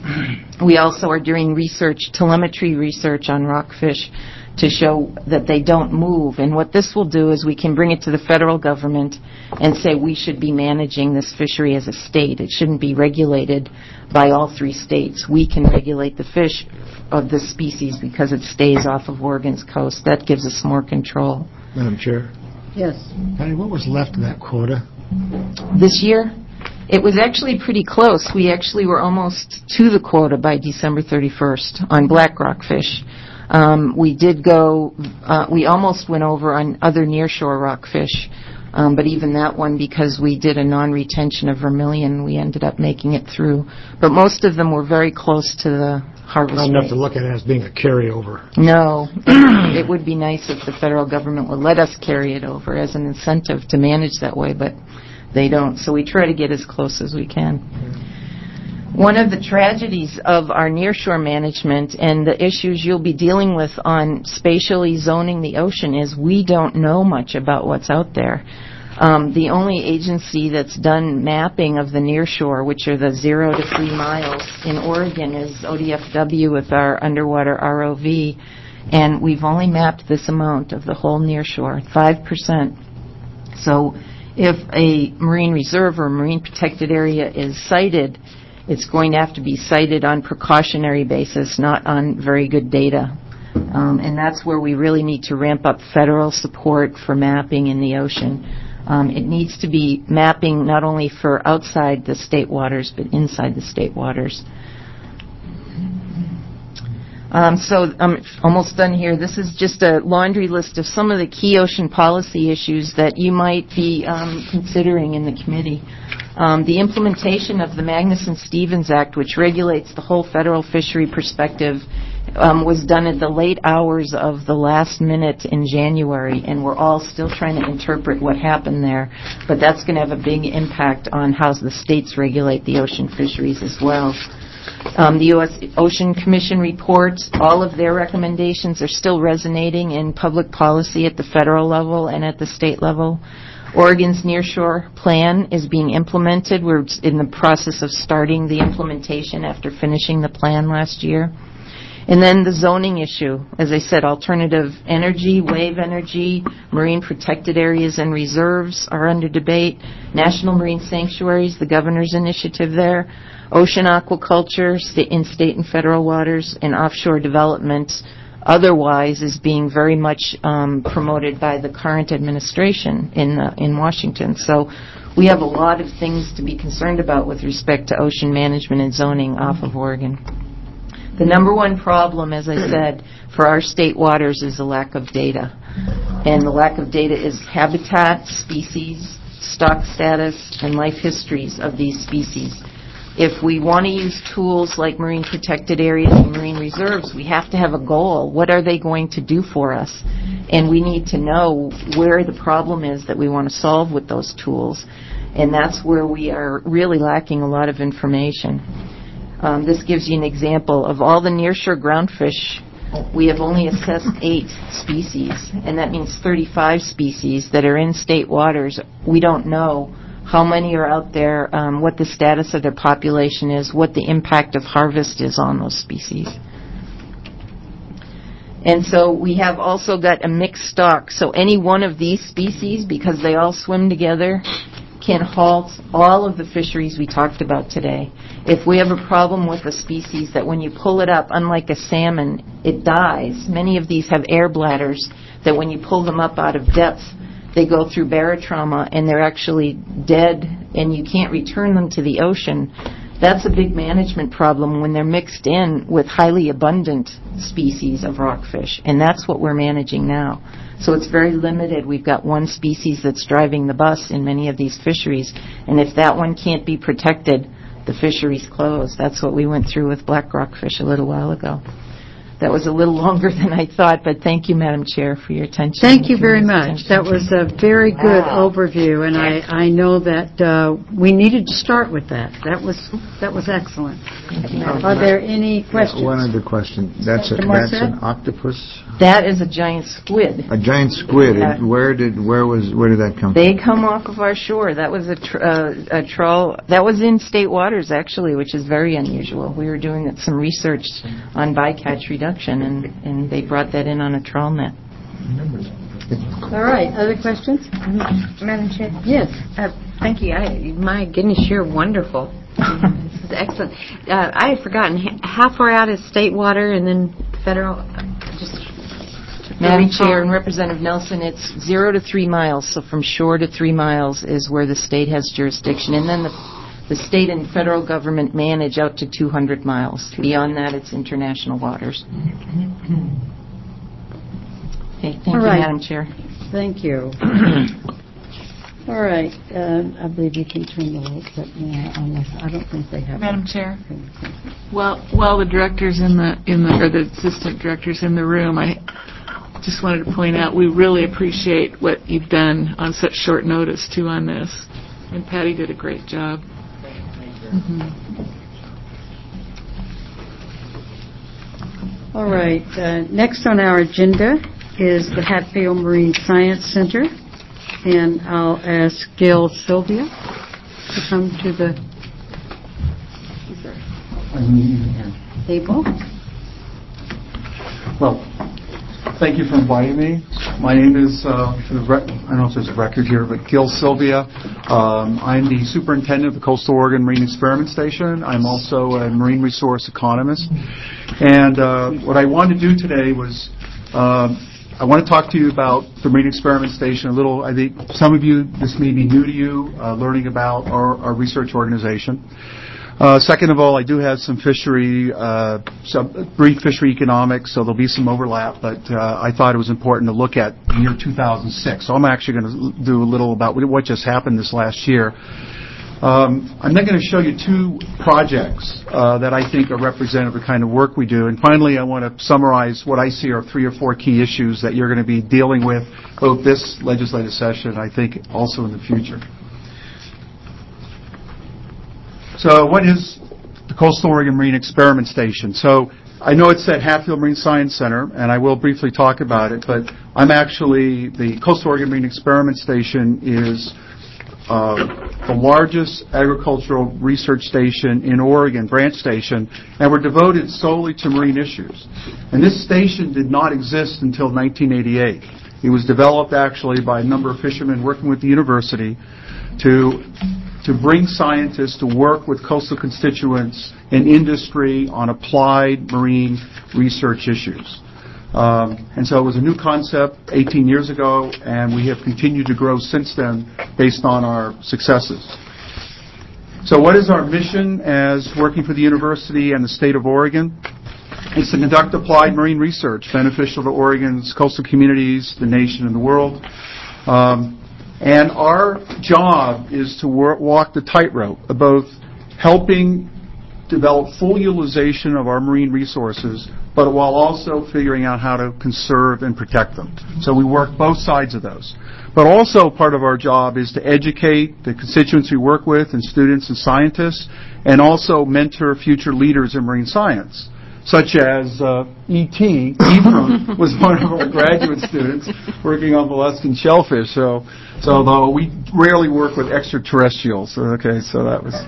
We also are doing research, telemetry research on rockfish to show that they don't move. And what this will do is we can bring it to the federal government and say we should be managing this fishery as a state. It shouldn't be regulated by all three states. We can regulate the fish of this species because it stays off of Oregon's coast. That gives us more control. Madam Chair. Yes. Patty, what was left of that quota? This year, it was actually pretty close. We actually were almost to the quota by December thirty-first on black rockfish. Um, we did go, uh, we almost went over on other nearshore rockfish, um, but even that one, because we did a non-retention of vermilion, we ended up making it through. But most of them were very close to the harvest Not rate. enough to look at it as being a carryover. No. It would be nice if the federal government would let us carry it over as an incentive to manage that way, but they don't. So we try to get as close as we can. One of the tragedies of our nearshore management and the issues you'll be dealing with on spatially zoning the ocean is we don't know much about what's out there. Um, the only agency that's done mapping of the nearshore, which are the zero to three miles in Oregon, is O D F W with our underwater R O V, and we've only mapped this amount of the whole nearshore, five percent. So if a marine reserve or marine protected area is sited, it's going to have to be sited on precautionary basis, not on very good data. Um, and that's where we really need to ramp up federal support for mapping in the ocean. Um, it needs to be mapping not only for outside the state waters, but inside the state waters. Um, so I'm almost done here. This is just a laundry list of some of the key ocean policy issues that you might be um, considering in the committee. Um, the implementation of the Magnuson-Stevens Act, which regulates the whole federal fishery perspective, um, was done at the late hours of the last minute in January, and we're all still trying to interpret what happened there. But that's going to have a big impact on how the states regulate the ocean fisheries as well. Um, the U S Ocean Commission report, all of their recommendations are still resonating in public policy at the federal level and at the state level. Oregon's nearshore plan is being implemented. We're in the process of starting the implementation after finishing the plan last year. And then the zoning issue. As I said, alternative energy, wave energy, marine protected areas and reserves are under debate. National marine sanctuaries, the governor's initiative there. Ocean aquaculture in state and federal waters, and offshore development otherwise is being very much um, promoted by the current administration in uh, in Washington. So we have a lot of things to be concerned about with respect to ocean management and zoning off of Oregon. The number one problem, as I said, for our state waters is the lack of data. And the lack of data is habitat, species, stock status, and life histories of these species. If we want to use tools like marine protected areas and marine reserves, we have to have a goal. What are they going to do for us? And we need to know where the problem is that we want to solve with those tools. And that's where we are really lacking a lot of information. Um, this gives you an example of all the nearshore groundfish. We have only assessed eight species, and that means thirty-five species that are in state waters. We don't know how many are out there, um, what the status of their population is, what the impact of harvest is on those species. And so we have also got a mixed stock. So any one of these species, because they all swim together, can halt all of the fisheries we talked about today. If we have a problem with a species that when you pull it up, unlike a salmon, it dies, many of these have air bladders that when you pull them up out of depth, they go through barotrauma and they're actually dead and you can't return them to the ocean. That's a big management problem when they're mixed in with highly abundant species of rockfish, and that's what we're managing now. So it's very limited. We've got one species that's driving the bus in many of these fisheries, and if that one can't be protected, the fisheries close. That's what we went through with black rockfish a little while ago. That was a little longer than I thought, but thank you, Madam Chair, for your attention. Thank you very much. Attention. That was a very good Wow. overview, and I, I know that uh, we needed to start with that. That was that was excellent. Are there any questions? One other question. That's a, Mister that's Morissette? an octopus, That is a giant squid. a giant squid. Yeah. Where did where was where did that come They come off of our shore. That was a, tr- uh, a trawl. That was in state waters, actually, which is very unusual. We were doing some research on bycatch reduction, and, and they brought that in on a trawl net. All right. Other questions? Madam Chair? Yes. Uh, thank you. I, my goodness, you're wonderful. This is excellent. Uh, I had forgotten, h- how far out is state water and then federal? Uh, Just Madam Chair and Representative Nelson, it's zero to three miles. So from shore to three miles is where the state has jurisdiction. And then the, the state and federal government manage out to two hundred miles. Beyond that, it's international waters. Okay, thank All you, right. Madam Chair. Thank you. All right. Uh, I believe you can turn the lights up now, unless I don't think they have. Madam Chair, while while the directors in the in the or the assistant directors in the room, I just wanted to point out we really appreciate what you've done on such short notice too on this, and Patty did a great job. Mm-hmm. All right. Uh, next on our agenda is the Hatfield Marine Science Center, and I'll ask Gail Sylvia to come to the table. Well, thank you for inviting me. My name is, uh, for the rec- I don't know if there's a record here, but Gil Sylvia. Um, I'm the superintendent of the Coastal Oregon Marine Experiment Station. I'm also a marine resource economist. And uh, what I wanted to do today was um, I want to talk to you about the Marine Experiment Station a little. I think some of you, this may be new to you, uh, learning about our, our research organization. Uh, second of all, I do have some fishery, uh, some brief fishery economics, so there'll be some overlap, but uh, I thought it was important to look at the year two thousand six. So I'm actually going to do a little about what just happened this last year. Um, I'm then going to show you two projects uh, that I think are representative of the kind of work we do. And finally, I want to summarize what I see are three or four key issues that you're going to be dealing with both this legislative session and I think also in the future. So what is the Coastal Oregon Marine Experiment Station? So I know it said Hatfield Marine Science Center, and I will briefly talk about it, but I'm actually, the Coastal Oregon Marine Experiment Station is uh, the largest agricultural research station in Oregon, branch station, and we're devoted solely to marine issues. And this station did not exist until nineteen eighty-eight. It was developed actually by a number of fishermen working with the university to to bring scientists to work with coastal constituents and industry on applied marine research issues. Um, and so it was a new concept eighteen years ago, and we have continued to grow since then based on our successes. So what is our mission as working for the university and the state of Oregon? It's to conduct applied marine research beneficial to Oregon's coastal communities, the nation, and the world. Um, and our job is to work, walk the tightrope of both helping develop full utilization of our marine resources, but while also figuring out how to conserve and protect them. So we work both sides of those. But also part of our job is to educate the constituents we work with and students and scientists, and also mentor future leaders in marine science, such as uh, E T Ephraim was one of our graduate students working on molluscan shellfish. So, so though we rarely work with extraterrestrials. Okay, so that was.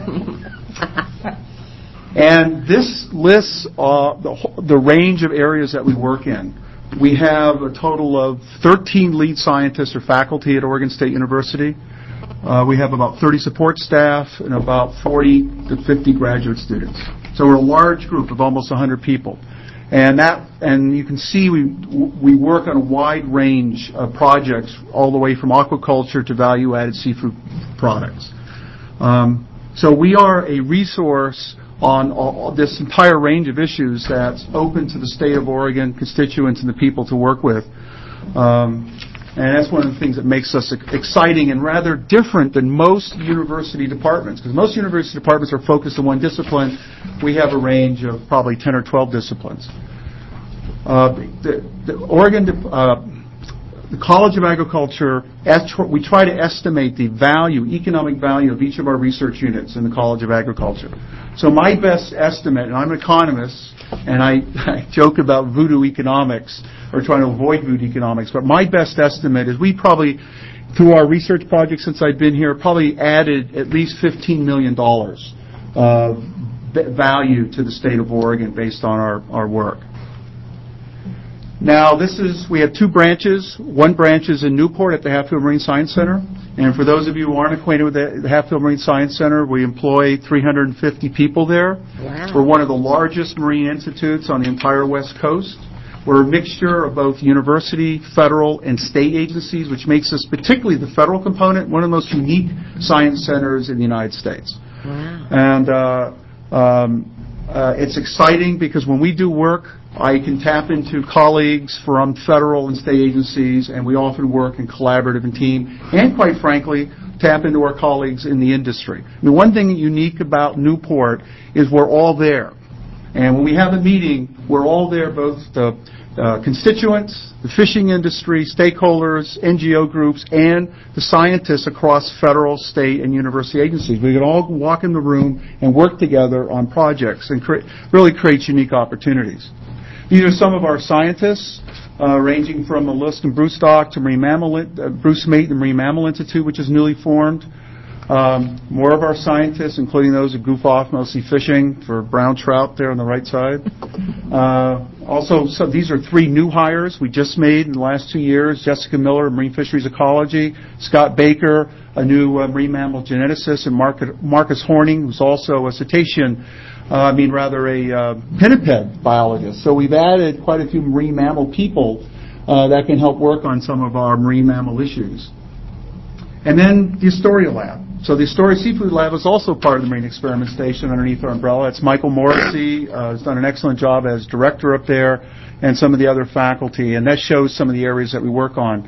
And this lists uh, the, the range of areas that we work in. We have a total of thirteen lead scientists or faculty at Oregon State University. Uh, we have about thirty support staff and about forty to fifty graduate students. So we're a large group of almost one hundred people. And that, and you can see we we work on a wide range of projects, all the way from aquaculture to value-added seafood products. Um, so we are a resource on all, this entire range of issues that's open to the state of Oregon constituents and the people to work with. Um, and that's one of the things that makes us exciting and rather different than most university departments, because most university departments are focused on one discipline. We have a range of probably ten or twelve disciplines. Uh, the, the Oregon, uh, the College of Agriculture, we try to estimate the value, economic value of each of our research units in the College of Agriculture. So my best estimate, and I'm an economist, and I, I joke about voodoo economics, or trying to avoid voodoo economics, but my best estimate is we probably, through our research project since I've been here, probably added at least fifteen million dollars of value to the state of Oregon based on our, our work. Now, this is, we have two branches. One branch is in Newport at the Hatfield Marine Science Center. And for those of you who aren't acquainted with the Hatfield Marine Science Center, we employ three hundred fifty people there. Wow. We're one of the largest marine institutes on the entire West Coast. We're a mixture of both university, federal, and state agencies, which makes us, particularly the federal component, one of the most unique science centers in the United States. Wow. And uh, um, uh, it's exciting because when we do work, I can tap into colleagues from federal and state agencies, and we often work in collaborative and team, and quite frankly, tap into our colleagues in the industry. I mean, one thing unique about Newport is we're all there. And when we have a meeting, we're all there, both the uh, constituents, the fishing industry, stakeholders, N G O groups, and the scientists across federal, state, and university agencies. We can all walk in the room and work together on projects, and cre- really creates unique opportunities. These are some of our scientists, uh, ranging from molluscan broodstock to marine mammal, uh, Bruce Mate, the Marine Mammal Institute, which is newly formed. Um, more of our scientists, including those who goof off mostly fishing for brown trout there on the right side. Uh, also, so these are three new hires we just made in the last two years. Jessica Miller, Marine Fisheries Ecology. Scott Baker, a new uh, marine mammal geneticist. And Mark- Marcus Horning, who's also a cetacean Uh, I mean, rather a uh, pinniped biologist. So we've added quite a few marine mammal people uh, that can help work on some of our marine mammal issues. And then the Astoria Lab. So the Astoria Seafood Lab is also part of the Marine Experiment Station underneath our umbrella. It's Michael Morrissey, uh, has done an excellent job as director up there, and some of the other faculty. And that shows some of the areas that we work on.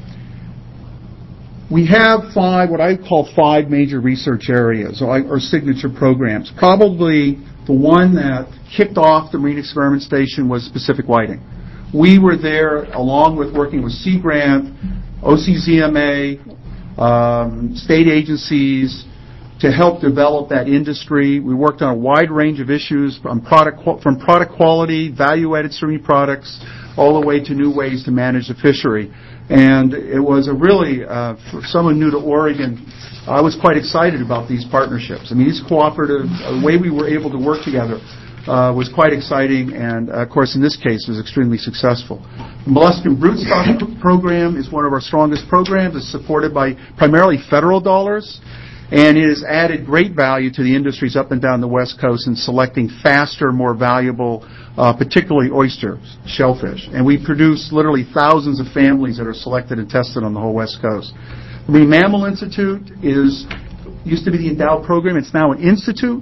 We have five, what I call five major research areas, or, or signature programs. Probably the one that kicked off the Marine Experiment Station was Pacific Whiting. We were there along with working with Sea Grant, O C Z M A, um, state agencies to help develop that industry. We worked on a wide range of issues from product, from product quality, value-added streaming products, all the way to new ways to manage the fishery. And it was a really, uh, for someone new to Oregon, I was quite excited about these partnerships. I mean, these cooperative, uh, the way we were able to work together uh, was quite exciting, and uh, of course, in this case, was extremely successful. The molluscan broodstock program is one of our strongest programs. It's supported by primarily federal dollars, and it has added great value to the industries up and down the West Coast in selecting faster, more valuable, uh, particularly oysters, shellfish. And we produce literally thousands of families that are selected and tested on the whole West Coast. The Marine Mammal Institute is used to be the endowed program. It's now an institute.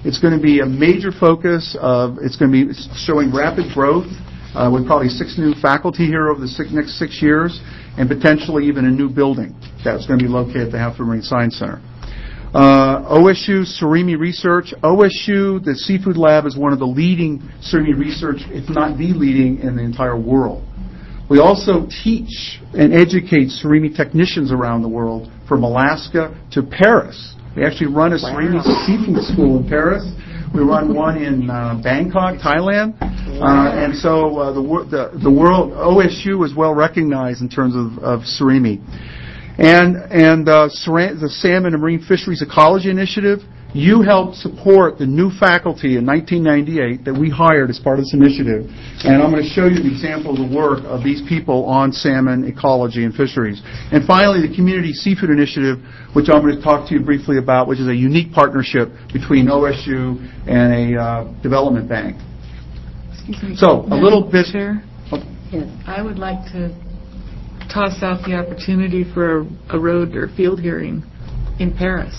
It's going to be a major focus of, it's going to be showing rapid growth uh, with probably six new faculty here over the six, next six years and potentially even a new building that's going to be located at the Hatfield Marine Science Center. Uh, O S U Surimi Research. O S U, the Seafood Lab, is one of the leading surimi research, if not the leading, in the entire world. We also teach and educate surimi technicians around the world, from Alaska to Paris. We actually run a surimi seafood school in Paris. We run one in uh, Bangkok, Thailand. Uh, and so uh, the, the, the world, O S U is well recognized in terms of, of surimi. And, and uh, the Salmon and Marine Fisheries Ecology Initiative, you helped support the new faculty in nineteen ninety-eight that we hired as part of this initiative. And I'm going to show you an example of the work of these people on salmon ecology and fisheries. And finally, the Community Seafood Initiative, which I'm going to talk to you briefly about, which is a unique partnership between O S U and a uh, development bank. Excuse me. So, a little bit... Chair, I would like to toss out the opportunity for a, a road or field hearing in Paris.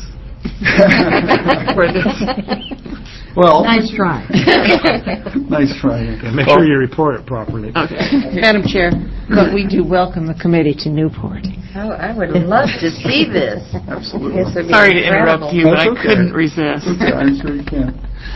For this. Well, Nice try. nice try. Okay, make sure you report it properly. Okay. Madam Chair, but we do welcome the committee to Newport. Oh, I would love to see this. Absolutely. This would be Sorry to incredible. interrupt you, but That's I okay. couldn't resist. Okay, I'm sure you can.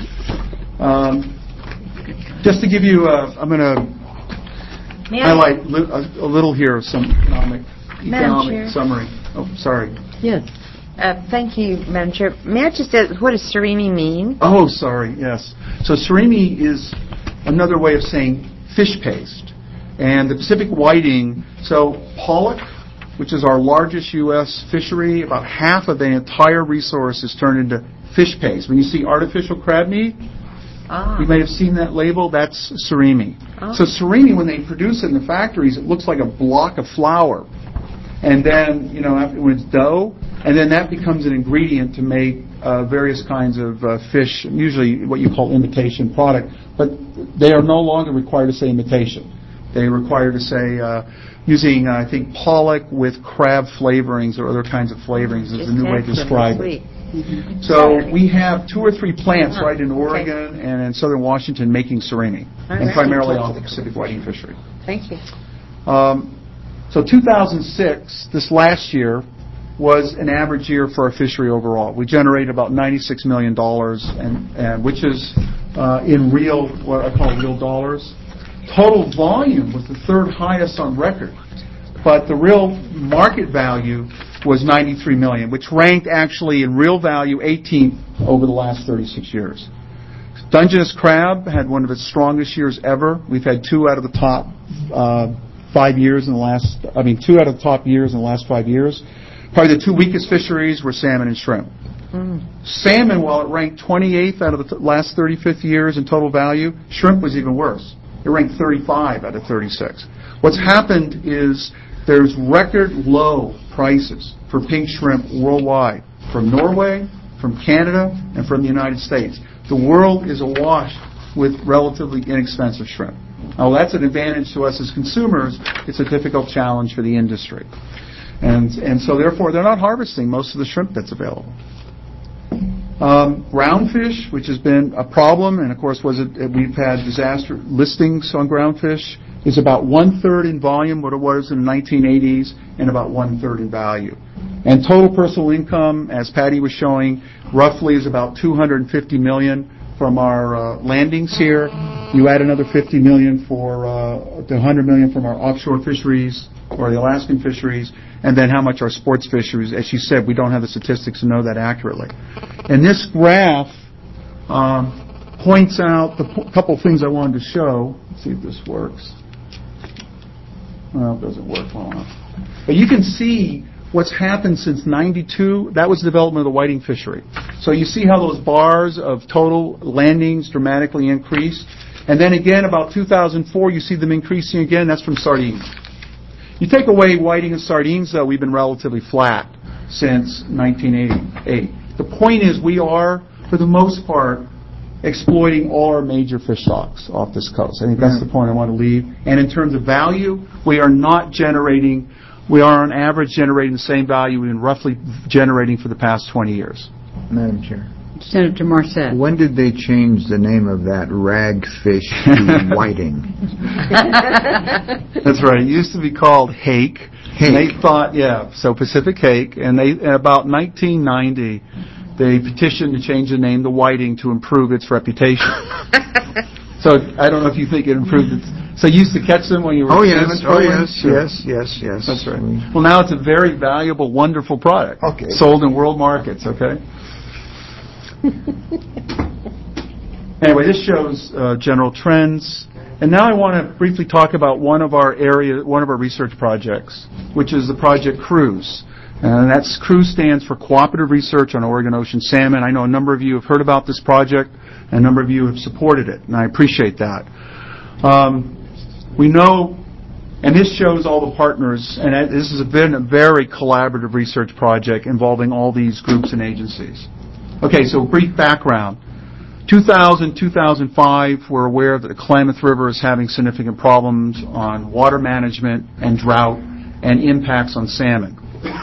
Um, just to give you, a, I'm going to May I- highlight li- a, a little here of some economic, Madam Chair. economic summary. Oh, sorry. Yes. Uh, thank you, Madam Chair. May I just ask, what does surimi mean? Oh, sorry, yes. So surimi is another way of saying fish paste. And the Pacific whiting, so pollock, which is our largest U S fishery, about half of the entire resource is turned into fish paste. When you see artificial crab meat, Ah. you may have seen that label, that's surimi. Oh. So surimi, when they produce it in the factories, it looks like a block of flour. And then, you know, after, when it's dough, and then that becomes an ingredient to make uh, various kinds of uh, fish, usually what you call imitation product. But they are no longer required to say imitation. They are required to say uh, using, uh, I think, pollock with crab flavorings or other kinds of flavorings is a new way to describe it. Sweet. So we have two or three plants Ah, right in Oregon and in southern Washington making surimi, All and right. primarily off the Pacific whiting fishery. Thank you. Um, so two thousand six, this last year, was an average year for our fishery overall. We generated about ninety-six million dollars, and, and which is uh, in real, what I call real dollars. Total volume was the third highest on record, but the real market value was ninety-three million dollars, which ranked actually in real value eighteenth over the last thirty-six years. Dungeness crab had one of its strongest years ever. We've had two out of the top uh, five years in the last, I mean, two out of the top years in the last five years. Probably the two weakest fisheries were salmon and shrimp. Mm. Salmon, while it ranked twenty-eighth out of the t- last thirty-fifth years in total value, shrimp was even worse. It ranked thirty-five out of thirty-six. What's happened is there's record low prices for pink shrimp worldwide, from Norway, from Canada, and from the United States. The world is awash with relatively inexpensive shrimp. Now, that's an advantage to us as consumers. It's a difficult challenge for the industry. And, and so, therefore, they're not harvesting most of the shrimp that's available. Um, groundfish, which has been a problem, and of course, was it, we've had disaster listings on groundfish, is about one-third in volume what it was in the nineteen eighties, and about one-third in value. And total personal income, as Patty was showing, roughly is about two hundred fifty million dollars from our uh, landings here. You add another fifty million dollars for uh, the one hundred million dollars from our offshore fisheries or the Alaskan fisheries, and then how much our sports fisheries. As she said, we don't have the statistics to know that accurately. And this graph um, points out the p- couple things I wanted to show. Let's see if this works. Well, it doesn't work well enough. But you can see what's happened since ninety-two. That was the development of the whiting fishery. So you see how those bars of total landings dramatically increased. And then again, about two thousand four, you see them increasing again. That's from sardines. You take away whiting and sardines, though, we've been relatively flat since nineteen eighty-eight. The point is we are, for the most part, exploiting all our major fish stocks off this coast. I think that's the point I want to leave. And in terms of value, we are not generating, we are on average generating the same value we've been roughly generating for the past twenty years. Madam Chair. Senator Marcet. When did they change the name of that ragfish to whiting? That's right. It used to be called hake. Hake. And they thought, yeah, so Pacific hake. And they, in about nineteen ninety, they petitioned to change the name to whiting to improve its reputation. So I don't know if you think it improved its... So you used to catch them when you were... Oh, yes. salmon Oh, trolling? yes. Sure. Yes, yes, yes. That's right. Well, now it's a very valuable, wonderful product. Okay. Sold in world markets, okay? Anyway, this shows uh, general trends. And now I want to briefly talk about one of our area, one of our research projects, which is the Project CRUISE. And that's CRUISE stands for Cooperative Research on Oregon Ocean Salmon. I know a number of you have heard about this project, and a number of you have supported it, and I appreciate that. Um, we know, and this shows all the partners, and this has been a very collaborative research project involving all these groups and agencies. Okay, so brief background. two thousand, two thousand five, we're aware that the Klamath River is having significant problems on water management and drought and impacts on salmon.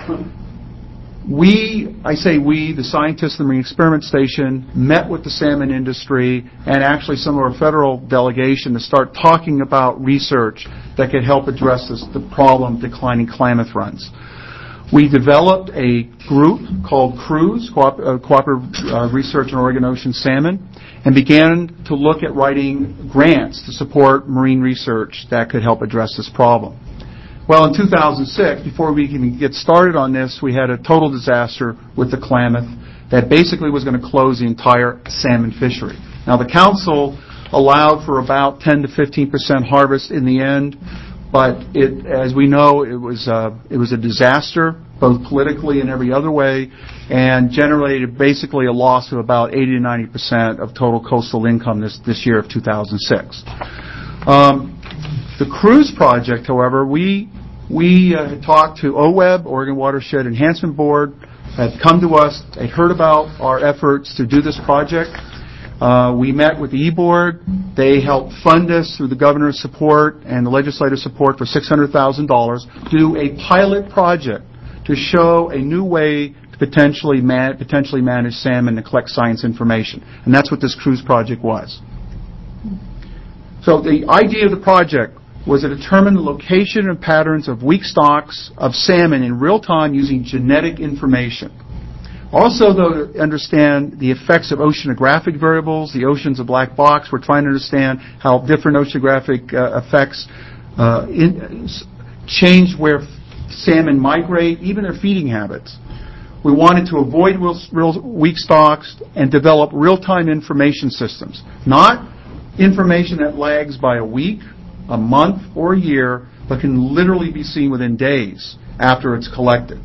We, I say we, the scientists of the Marine Experiment Station, met with the salmon industry and actually some of our federal delegation to start talking about research that could help address this, the problem of declining Klamath runs. We developed a group called CRUISE, Co- uh, Cooperative uh, Research on Oregon Ocean Salmon, and began to look at writing grants to support marine research that could help address this problem. Well, in two thousand six, before we can get started on this, we had a total disaster with the Klamath that basically was going to close the entire salmon fishery. Now, the council allowed for about ten to fifteen percent harvest in the end, but it, as we know, it was uh, it was a disaster, both politically and every other way, and generated basically a loss of about eighty to ninety percent of total coastal income this, this year of two thousand six. Um, the CRUISE project, however, we we uh, had talked to O W E B, Oregon Watershed Enhancement Board, had come to us, they heard about our efforts to do this project. Uh, we met with the E-Board. They helped fund us through the governor's support and the legislative support for six hundred thousand dollars to do a pilot project to show a new way to potentially man- potentially manage salmon and collect science information. And that's what this CRUISE project was. So the idea of the project was to determine the location and patterns of weak stocks of salmon in real time using genetic information. Also, though, to understand the effects of oceanographic variables, the ocean's a black box. We're trying to understand how different oceanographic uh, effects uh, in, change where salmon migrate, even their feeding habits. We wanted to avoid real, real weak stocks and develop real-time information systems, not information that lags by a week, a month, or a year, but can literally be seen within days after it's collected.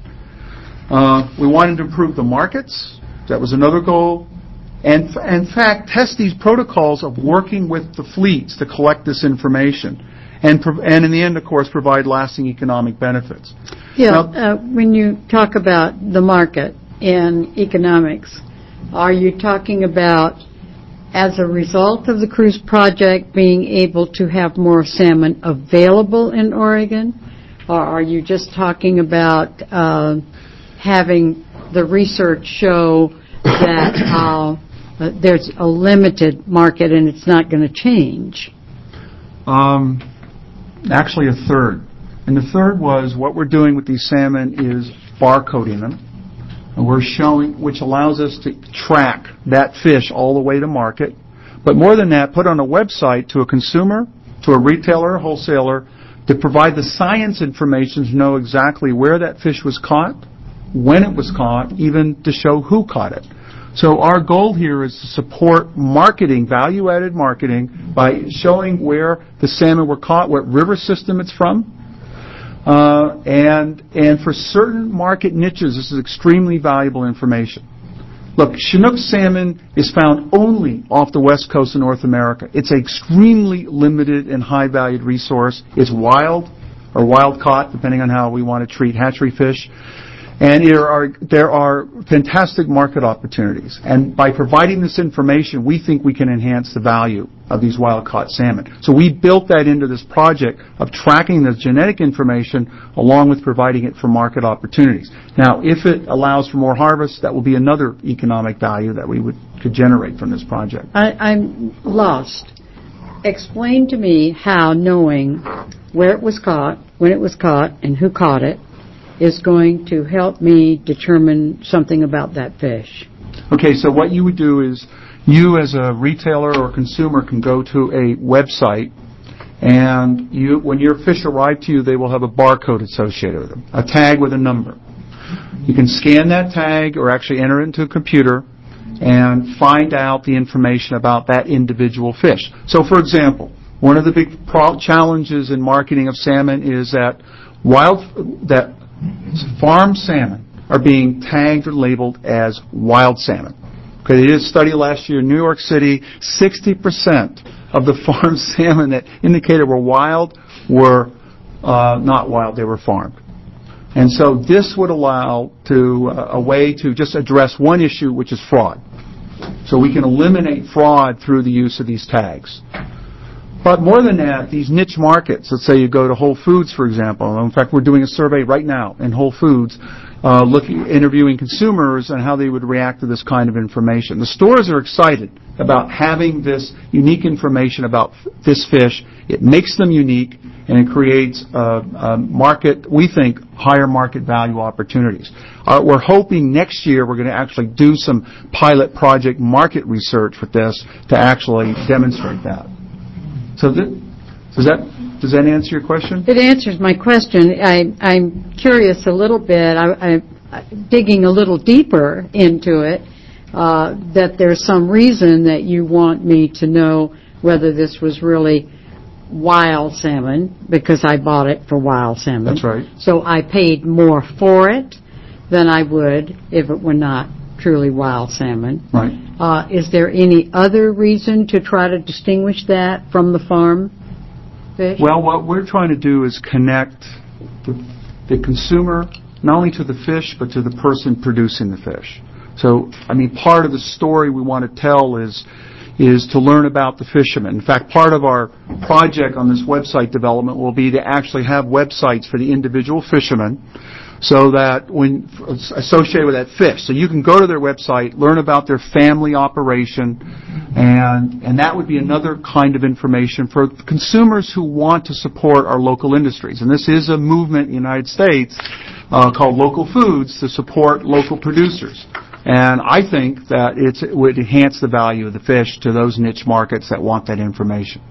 Uh, we wanted to improve the markets. That was another goal. And in fact, test these protocols of working with the fleets to collect this information. And, and in the end, of course, provide lasting economic benefits. Yeah, Now, uh, when you talk about the market and economics, are you talking about as a result of the CRUISE project being able to have more salmon available in Oregon? Or are you just talking about uh, having the research show that uh, uh, there's a limited market and it's not going to change? Um, actually, a third. And the third was what we're doing with these salmon is barcoding them. And we're showing, which allows us to track that fish all the way to market. But more than that, put on a website to a consumer, to a retailer, a wholesaler, to provide the science information to know exactly where that fish was caught, when it was caught, even to show who caught it. So our goal here is to support marketing, value-added marketing, by showing where the salmon were caught, what river system it's from. Uh, and and for certain market niches, this is extremely valuable information. Look, Chinook salmon is found only off the west coast of North America. It's an extremely limited and high-valued resource. It's wild or wild-caught, depending on how we want to treat hatchery fish. And there are, there are fantastic market opportunities. And by providing this information, we think we can enhance the value of these wild-caught salmon. So we built that into this project of tracking the genetic information along with providing it for market opportunities. Now, if it allows for more harvest, that will be another economic value that we would could generate from this project. I, I'm lost. Explain to me how knowing where it was caught, when it was caught, and who caught it is going to help me determine something about that fish. Okay, so what you would do is you as a retailer or consumer can go to a website, and you, when your fish arrive to you, they will have a barcode associated with them, a tag with a number. You can scan that tag or actually enter it into a computer and find out the information about that individual fish. So, for example, one of the big pro- challenges in marketing of salmon is that wild that farm salmon are being tagged or labeled as wild salmon. Okay, they did a study last year in New York City. sixty percent of the farm salmon that indicated were wild were uh, not wild; they were farmed. And so this would allow to uh, a way to just address one issue, which is fraud. So we can eliminate fraud through the use of these tags. But more than that, these niche markets, let's say you go to Whole Foods, for example. In fact, we're doing a survey right now in Whole Foods, uh, looking, interviewing consumers and how they would react to this kind of information. The stores are excited about having this unique information about f- this fish. It makes them unique, and it creates a, a market, we think, higher market value opportunities. Uh, we're hoping next year we're going to actually do some pilot project market research with this to actually demonstrate that. So th- does that does that answer your question? It answers my question. I, I'm curious a little bit. I, I'm digging a little deeper into it, uh, that there's some reason that you want me to know whether this was really wild salmon, because I bought it for wild salmon. That's right. So I paid more for it than I would if it were not truly wild salmon. Right. Uh, is there any other reason to try to distinguish that from the farm fish? Well, what we're trying to do is connect the, the consumer not only to the fish, but to the person producing the fish. So, I mean, part of the story we want to tell is is to learn about the fishermen. In fact, part of our project on this website development will be to actually have websites for the individual fishermen, so that when associated with that fish, so you can go to their website, learn about their family operation, and and that would be another kind of information for consumers who want to support our local industries. And this is a movement in the United States uh, called Local Foods to support local producers. And I think that it's, it would enhance the value of the fish to those niche markets that want that information.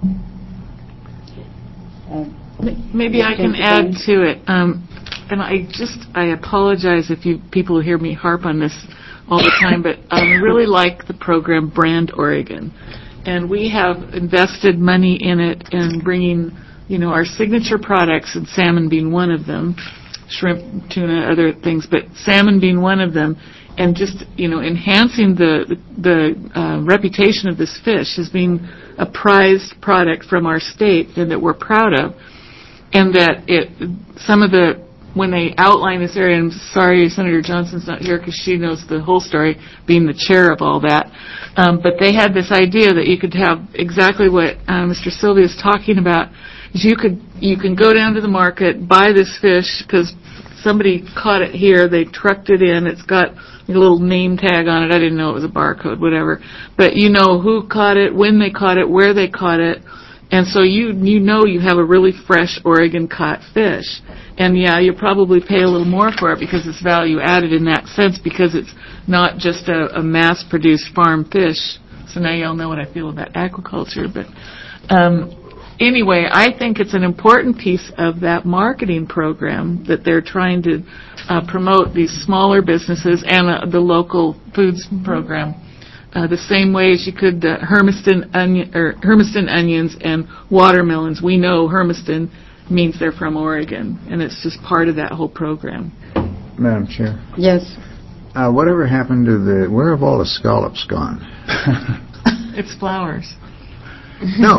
Maybe I can add to it. Um, and I just, I apologize if you people hear me harp on this all the time, but I really like the program Brand Oregon. And we have invested money in it and bringing, you know, our signature products, and salmon being one of them, shrimp, tuna, other things, but salmon being one of them, and just, you know, enhancing the the uh, reputation of this fish as being a prized product from our state and that we're proud of. And that it, some of the, when they outline this area, and I'm sorry Senator Johnson's not here because she knows the whole story, being the chair of all that, um, but they had this idea that you could have exactly what uh, Mister Sylvia is talking about, is you could, you can go down to the market, buy this fish, because somebody caught it here, they trucked it in, it's got a little name tag on it, I didn't know it was a barcode, whatever, but you know who caught it, when they caught it, where they caught it. And so you you know you have a really fresh Oregon caught fish. And yeah, you probably pay a little more for it because it's value added in that sense, because it's not just a, a mass-produced farm fish. So now y'all know what I feel about aquaculture. But um, anyway, I think it's an important piece of that marketing program that they're trying to uh, promote these smaller businesses and uh, the local foods program. Uh, the same way as you could uh, Hermiston onion or Hermiston onions and watermelons. We know Hermiston means they're from Oregon, and it's just part of that whole program. Madam Chair. Yes. Uh, whatever happened to the? Where have all the scallops gone? It's flowers. No.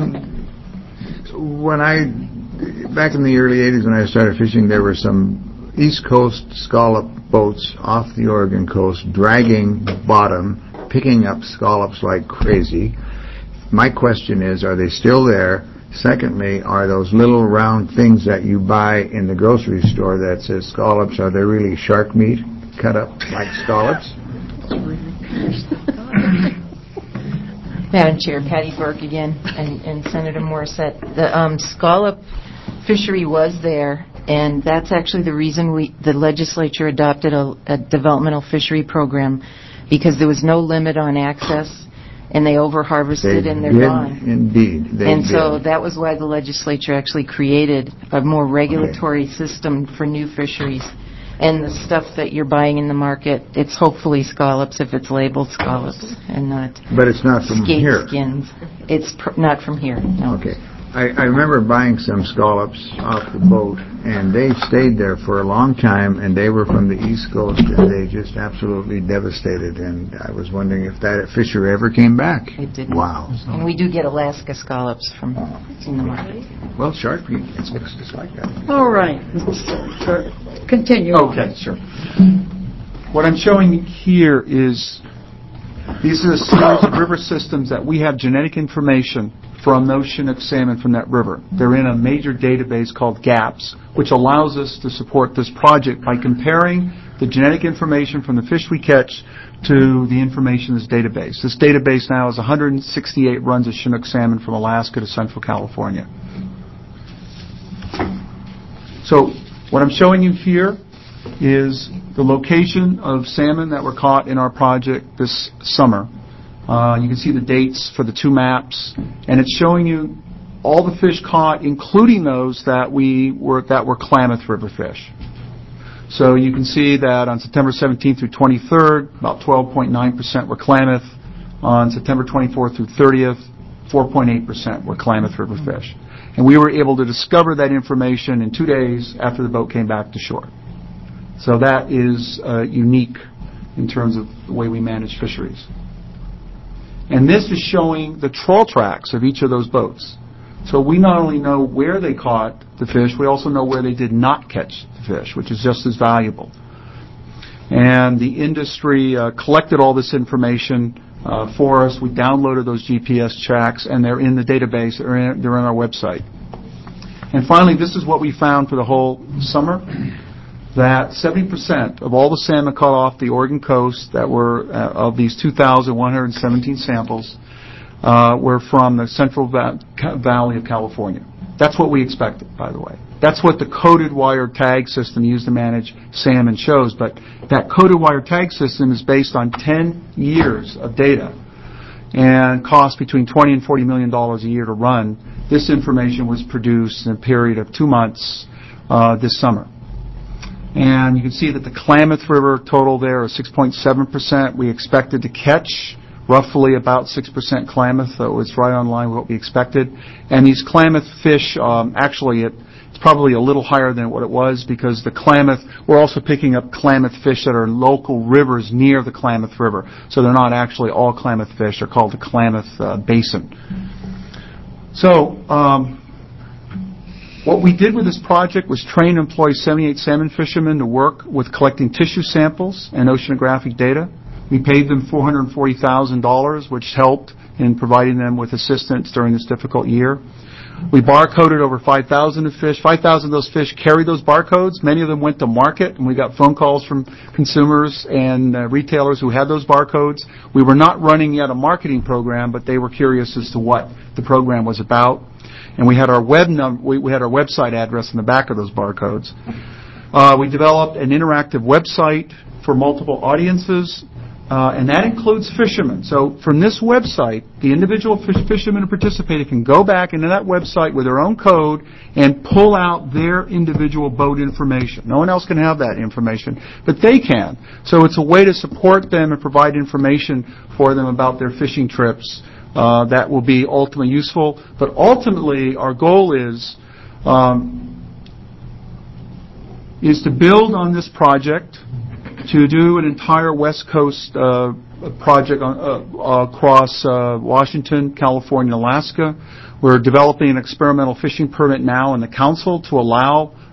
Um, when I back in the early eighties when I started fishing, there were some East Coast scallop boats off the Oregon coast, dragging bottom, picking up scallops like crazy. My question is, are they still there? Secondly, are those little round things that you buy in the grocery store that says scallops, are they really shark meat cut up like scallops? Madam Chair, Patty Burke again, and, and Senator Morissette. The um, scallop fishery was there, and that's actually the reason we the legislature adopted a, a developmental fishery program, because there was no limit on access, and they over-harvested and they're did, gone. Indeed, they And did. so that was why the legislature actually created a more regulatory okay. system for new fisheries. And the stuff that you're buying in the market, it's hopefully scallops if it's labeled scallops and not But it's not from skate here. skins. It's pr- not from here, no. Okay. I, I remember buying some scallops off the boat, and they stayed there for a long time, and they were from the East Coast, and they just absolutely devastated. And I was wondering if that fishery ever came back. It didn't. Wow. And we do get Alaska scallops from in the market. Well, shark meat, it's mixed just like that. All right. Continue. Okay, sure. What I'm showing here is these are a series of river systems that we have genetic information from those Chinook salmon from that river. They're in a major database called GAPS, which allows us to support this project by comparing the genetic information from the fish we catch to the information in this database. This database now has one hundred sixty-eight runs of Chinook salmon from Alaska to Central California. So what I'm showing you here is the location of salmon that were caught in our project this summer. Uh, you can see the dates for the two maps, and it's showing you all the fish caught, including those that we were that were Klamath River fish. So you can see that on September seventeenth through twenty-third, about twelve point nine percent were Klamath. On September twenty-fourth through thirtieth, four point eight percent were Klamath River fish. And we were able to discover that information in two days after the boat came back to shore. So that is uh, unique in terms of the way we manage fisheries. And this is showing the trawl tracks of each of those boats. So we not only know where they caught the fish, we also know where they did not catch the fish, which is just as valuable. And the industry uh, collected all this information uh, for us. We downloaded those G P S tracks, and they're in the database. They're in, they're in our website. And finally, this is what we found for the whole summer, that seventy percent of all the salmon caught off the Oregon coast that were, uh, of these two thousand one hundred seventeen samples, uh, were from the Central Va- Valley of California. That's what we expected, by the way. That's what the coded wire tag system used to manage salmon shows. But that coded wire tag system is based on ten years of data and costs between twenty and forty million dollars a year to run. This information was produced in a period of two months uh, this summer. And you can see that the Klamath River total there is six point seven percent. We expected to catch roughly about six percent Klamath, so it's right on line with what we expected. And these Klamath fish, um, actually, it, it's probably a little higher than what it was, because the Klamath, we're also picking up Klamath fish that are in local rivers near the Klamath River. So they're not actually all Klamath fish. They're called the Klamath uh, Basin. So, um, what we did with this project was train and employ seventy-eight salmon fishermen to work with collecting tissue samples and oceanographic data. We paid them four hundred forty thousand dollars, which helped in providing them with assistance during this difficult year. We barcoded over five thousand of fish. five thousand of those fish carried those barcodes. Many of them went to market, and we got phone calls from consumers and uh, retailers who had those barcodes. We were not running yet a marketing program, but they were curious as to what the program was about. And we had our web num- we, we had our website address in the back of those barcodes. Uh, we developed an interactive website for multiple audiences, uh, and that includes fishermen. So from this website, the individual fish fishermen who participated can go back into that website with their own code and pull out their individual boat information. No one else can have that information, but they can. So it's a way to support them and provide information for them about their fishing trips. Uh, that will be ultimately useful. But ultimately, our goal is um, is to build on this project, to do an entire West Coast uh, project on, uh, across uh, Washington, California, Alaska. We're developing an experimental fishing permit now in the council to allow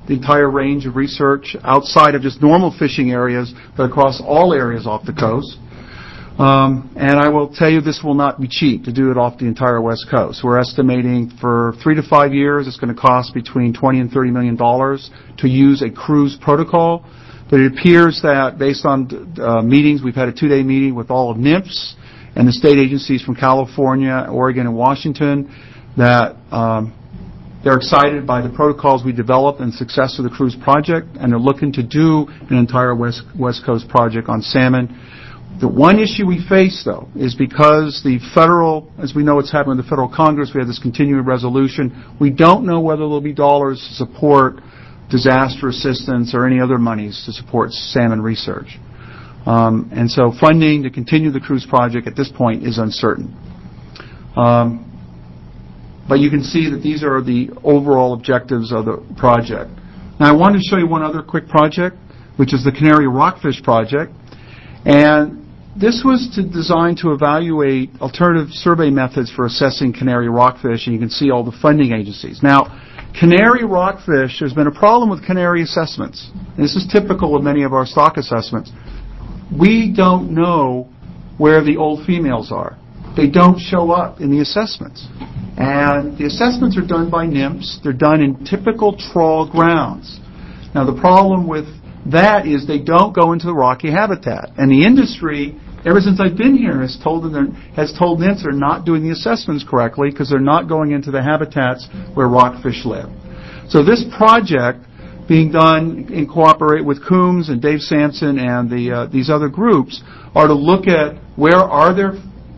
the entire range of research outside of just normal fishing areas, but across all areas off the coast. Um, and I will tell you, this will not be cheap to do it off the entire West Coast. We're estimating for three to five years, it's going to cost between twenty and thirty million dollars to use a cruise protocol. But it appears that based on uh, meetings, we've had a two-day meeting with all of NIMS and the state agencies from California, Oregon, and Washington, that um, they're excited by the protocols we developed and success of the cruise project, and they're looking to do an entire West, West Coast project on salmon. The one issue we face, though, is because the federal, as we know what's happening in the federal Congress, we have this continuing resolution, we don't know whether there will be dollars to support disaster assistance or any other monies to support salmon research. Um, and so funding to continue the cruise project at this point is uncertain. Um, but you can see that these are the overall objectives of the project. Now I wanted to show you one other quick project, which is the Canary Rockfish Project. And this was to, designed to evaluate alternative survey methods for assessing canary rockfish, and you can see all the funding agencies. Now, canary rockfish, there's been a problem with canary assessments. This is typical of many of our stock assessments. We don't know where the old females are. They don't show up in the assessments. And the assessments are done by NIMS. They're done in typical trawl grounds. Now, the problem with that is they don't go into the rocky habitat. And the industry, ever since I've been here, has told them has told NIMS they're not doing the assessments correctly because they're not going into the habitats where rockfish live. So this project, being done in cooperate with Coombs and Dave Sampson and the uh, these other groups, are to look at where are there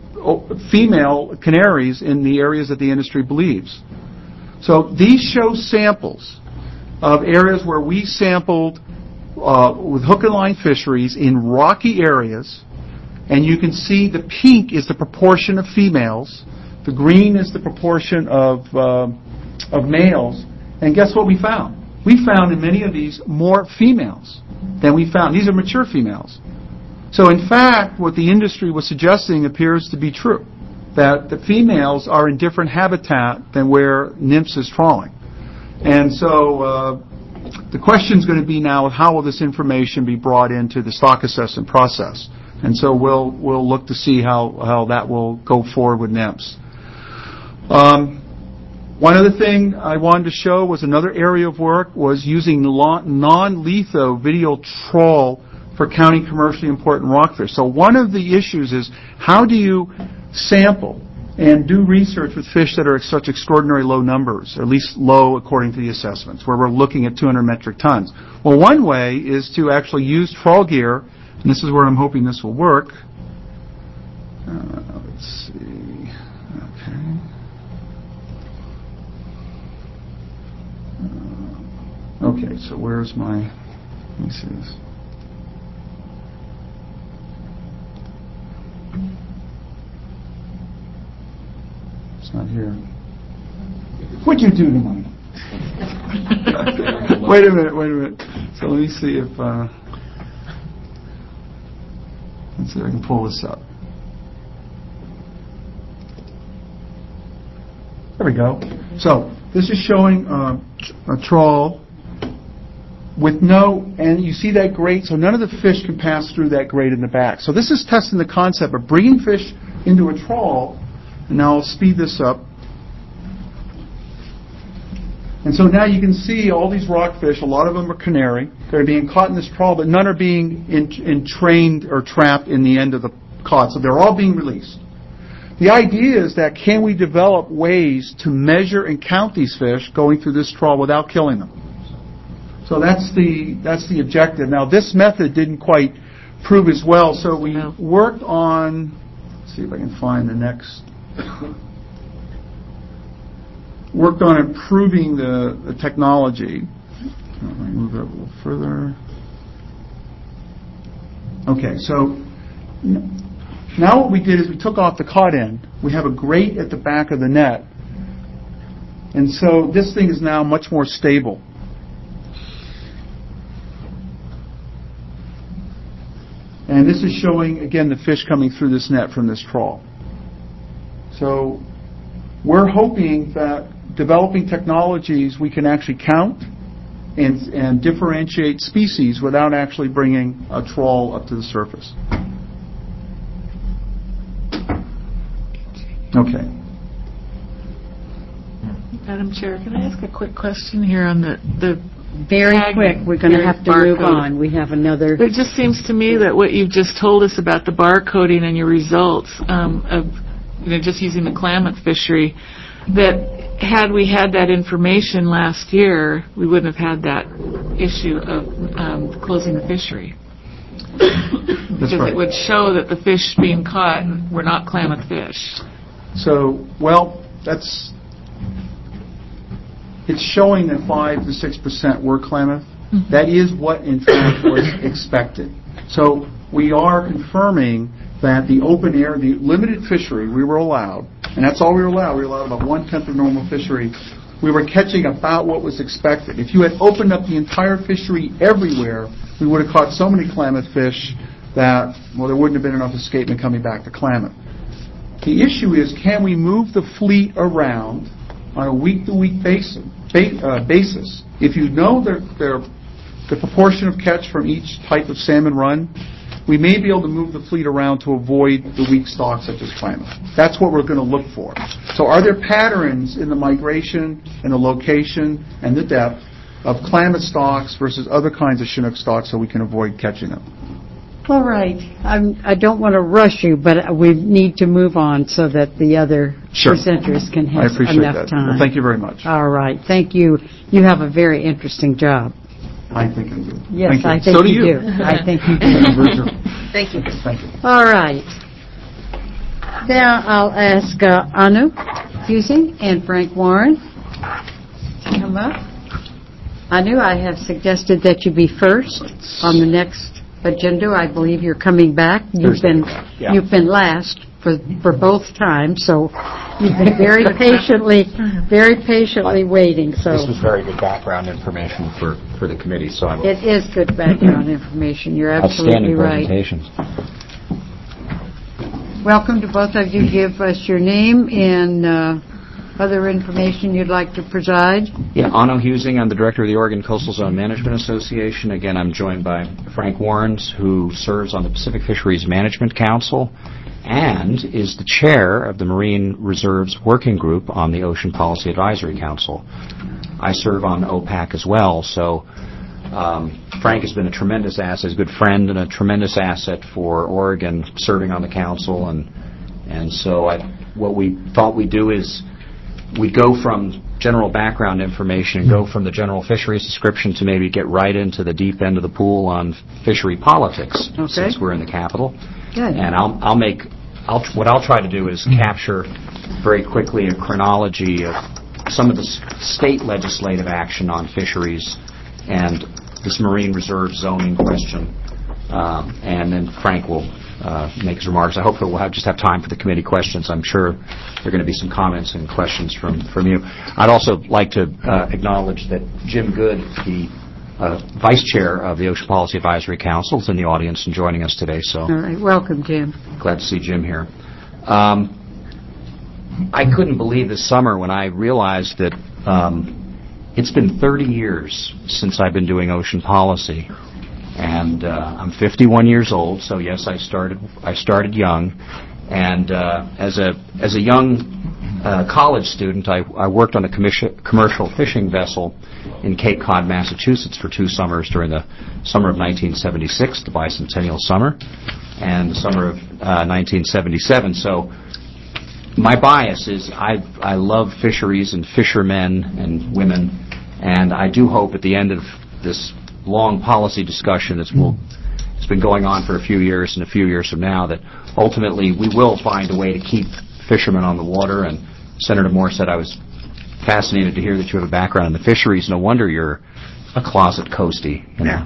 female canaries in the areas that the industry believes. So these show samples of areas where we sampled uh, with hook and line fisheries in rocky areas, and you can see the pink is the proportion of females, the green is the proportion of uh, of males, and guess what we found? We found in many of these more females than we found. These are mature females. So in fact, what the industry was suggesting appears to be true, that the females are in different habitat than where NIMS is trawling. And so uh, the question is going to be now, how will this information be brought into the stock assessment process? And so we'll we'll look to see how, how that will go forward with NIMS. Um, One other thing I wanted to show was another area of work was using non-lethal video trawl for counting commercially important rockfish. So one of the issues is how do you sample and do research with fish that are at such extraordinary low numbers, or at least low according to the assessments, where we're looking at two hundred metric tons. Well, one way is to actually use trawl gear, and this is where I'm hoping this will work. Uh, let's see. Okay. Okay, so where's my, let me see this. It's not here. What'd you do to mine? Wait a minute, wait a minute. So let me see if, uh, let's see if I can pull this up. There we go. So this is showing uh, a trawl with no, and you see that grate, so none of the fish can pass through that grate in the back. So this is testing the concept of bringing fish into a trawl, and now I'll speed this up. And so now you can see all these rockfish, a lot of them are canary, they're being caught in this trawl, but none are being entrained or trapped in the end of the caught, so they're all being released. The idea is that can we develop ways to measure and count these fish going through this trawl without killing them? So that's the that's the objective. Now this method didn't quite prove as well, so we no. worked on. Let's see if I can find the next. Worked on improving the, the technology. Let me move it a little further. Okay, so now what we did is we took off the caught end. We have a grate at the back of the net, and so this thing is now much more stable. And this is showing, again, the fish coming through this net from this trawl. So we're hoping that developing technologies we can actually count and, and differentiate species without actually bringing a trawl up to the surface. Okay. Madam Chair, can I ask a quick question here on the, the Very tag quick, we're going to here, have to move barcode? on. We have another... It just seems to me that what you've just told us about the barcoding and your results um, of, you know, just using the Klamath fishery, that had we had that information last year, we wouldn't have had that issue of um, closing the fishery. That's Because right. it would show that the fish being caught were not Klamath fish. So, well, that's, it's showing that five to six percent were Klamath. Mm-hmm. That is what, in fact, was expected. So we are confirming that the open air, the limited fishery we were allowed, and that's all we were allowed. We were allowed about one-tenth of normal fishery. We were catching about what was expected. If you had opened up the entire fishery everywhere, we would have caught so many Klamath fish that, well, there wouldn't have been enough escapement coming back to Klamath. The issue is, can we move the fleet around on a week-to-week basis? Uh, basis? If you know their, their, the proportion of catch from each type of salmon run, we may be able to move the fleet around to avoid the weak stocks such as Klamath. That's what we're going to look for. So are there patterns in the migration and the location and the depth of Klamath stocks versus other kinds of Chinook stocks so we can avoid catching them? All right. I'm, I don't want to rush you, but we need to move on so that the other Sure. presenters can I have appreciate enough that. time. Well, thank you very much. All right. Thank you. You have a very interesting job. I think I do. Yes, Thank you. I think so do you you. do. I think you do. Thank you. Thank you. All right. Now I'll ask uh, Anu Fusing and Frank Warren to come up. Anu, I have suggested that you be first on the next agenda. I believe you're coming back. You've Thursday. been Yeah. you've been last for for both times, so you've been very patiently very patiently waiting. So This was very good background information for, for the committee, so I'm it is good background information. You're absolutely outstanding right. presentations. Welcome to both of you. Give us your name and uh, other information you'd like to preside. Yeah, Onno Husing, I'm the director of the Oregon Coastal Zone Management Association. Again, I'm joined by Frank Warrens, who serves on the Pacific Fisheries Management Council and is the chair of the Marine Reserves Working Group on the Ocean Policy Advisory Council. I serve on O PAC as well, so um, Frank has been a tremendous asset, a good friend, and a tremendous asset for Oregon serving on the council. And and so I, what we thought we'd do is we'd go from general background information and go from the general fisheries description to maybe get right into the deep end of the pool on fishery politics, Okay. since we're in the capital. Good. And I'll, I'll make, I'll, what I'll try to do is capture very quickly a chronology of some of the s- state legislative action on fisheries and this marine reserve zoning question. Um, and then Frank will uh, make his remarks. I hope that we'll have, just have time for the committee questions. I'm sure there are going to be some comments and questions from, from you. I'd also like to uh, acknowledge that Jim Good, the uh, Vice Chair of the Ocean Policy Advisory Council, is in the audience and joining us today. So All right. Welcome, Jim. glad to see Jim here. Um, I couldn't believe this summer when I realized that um, it's been thirty years since I've been doing ocean policy. And uh, I'm fifty-one years old, so yes, I started I started young. And uh, as a as a young uh, college student, I, I worked on a commission, commercial fishing vessel in Cape Cod, Massachusetts, for two summers during the summer of nineteen seventy-six, the bicentennial summer, and the summer of uh, nineteen seventy-seven. So my bias is I I love fisheries and fishermen and women, and I do hope at the end of this long policy discussion that's will it's been going on for a few years and a few years from now that ultimately we will find a way to keep fishermen on the water. And Senator Moore said I was fascinated to hear that you have a background in the fisheries. No wonder you're a closet coastie, you know.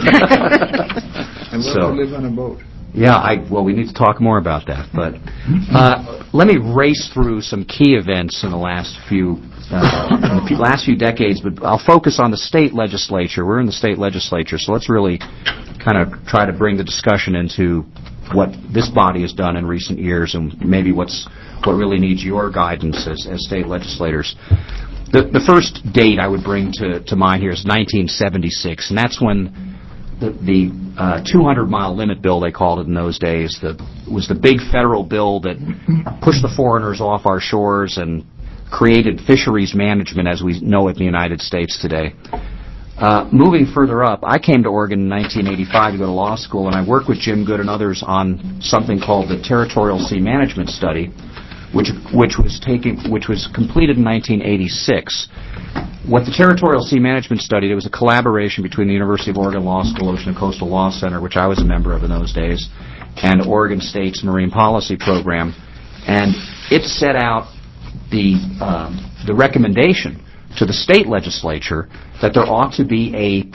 I love So- to live on a boat. Yeah, I, well, we need to talk more about that. But uh, let me race through some key events in the last few, uh, in the few, last few decades. But I'll focus on the state legislature. We're in the state legislature, so let's really kind of try to bring the discussion into what this body has done in recent years and maybe what's what really needs your guidance as, as state legislators. the, the first date I would bring to, to mind here is nineteen seventy-six, and that's when the, the uh, two hundred mile limit bill, they called it in those days, the, was the big federal bill that pushed the foreigners off our shores and created fisheries management as we know it in the United States today. Uh, moving further up, I came to Oregon in nineteen eighty-five to go to law school, and I worked with Jim Good and others on something called the Territorial Sea Management Study, which which was taking which was completed in nineteen eighty-six. What the Territorial Sea Management Study, there was a collaboration between the University of Oregon Law School Ocean and Coastal Law Center, which I was a member of in those days, and Oregon State's Marine Policy Program, and it set out the um, the recommendation to the state legislature that there ought to be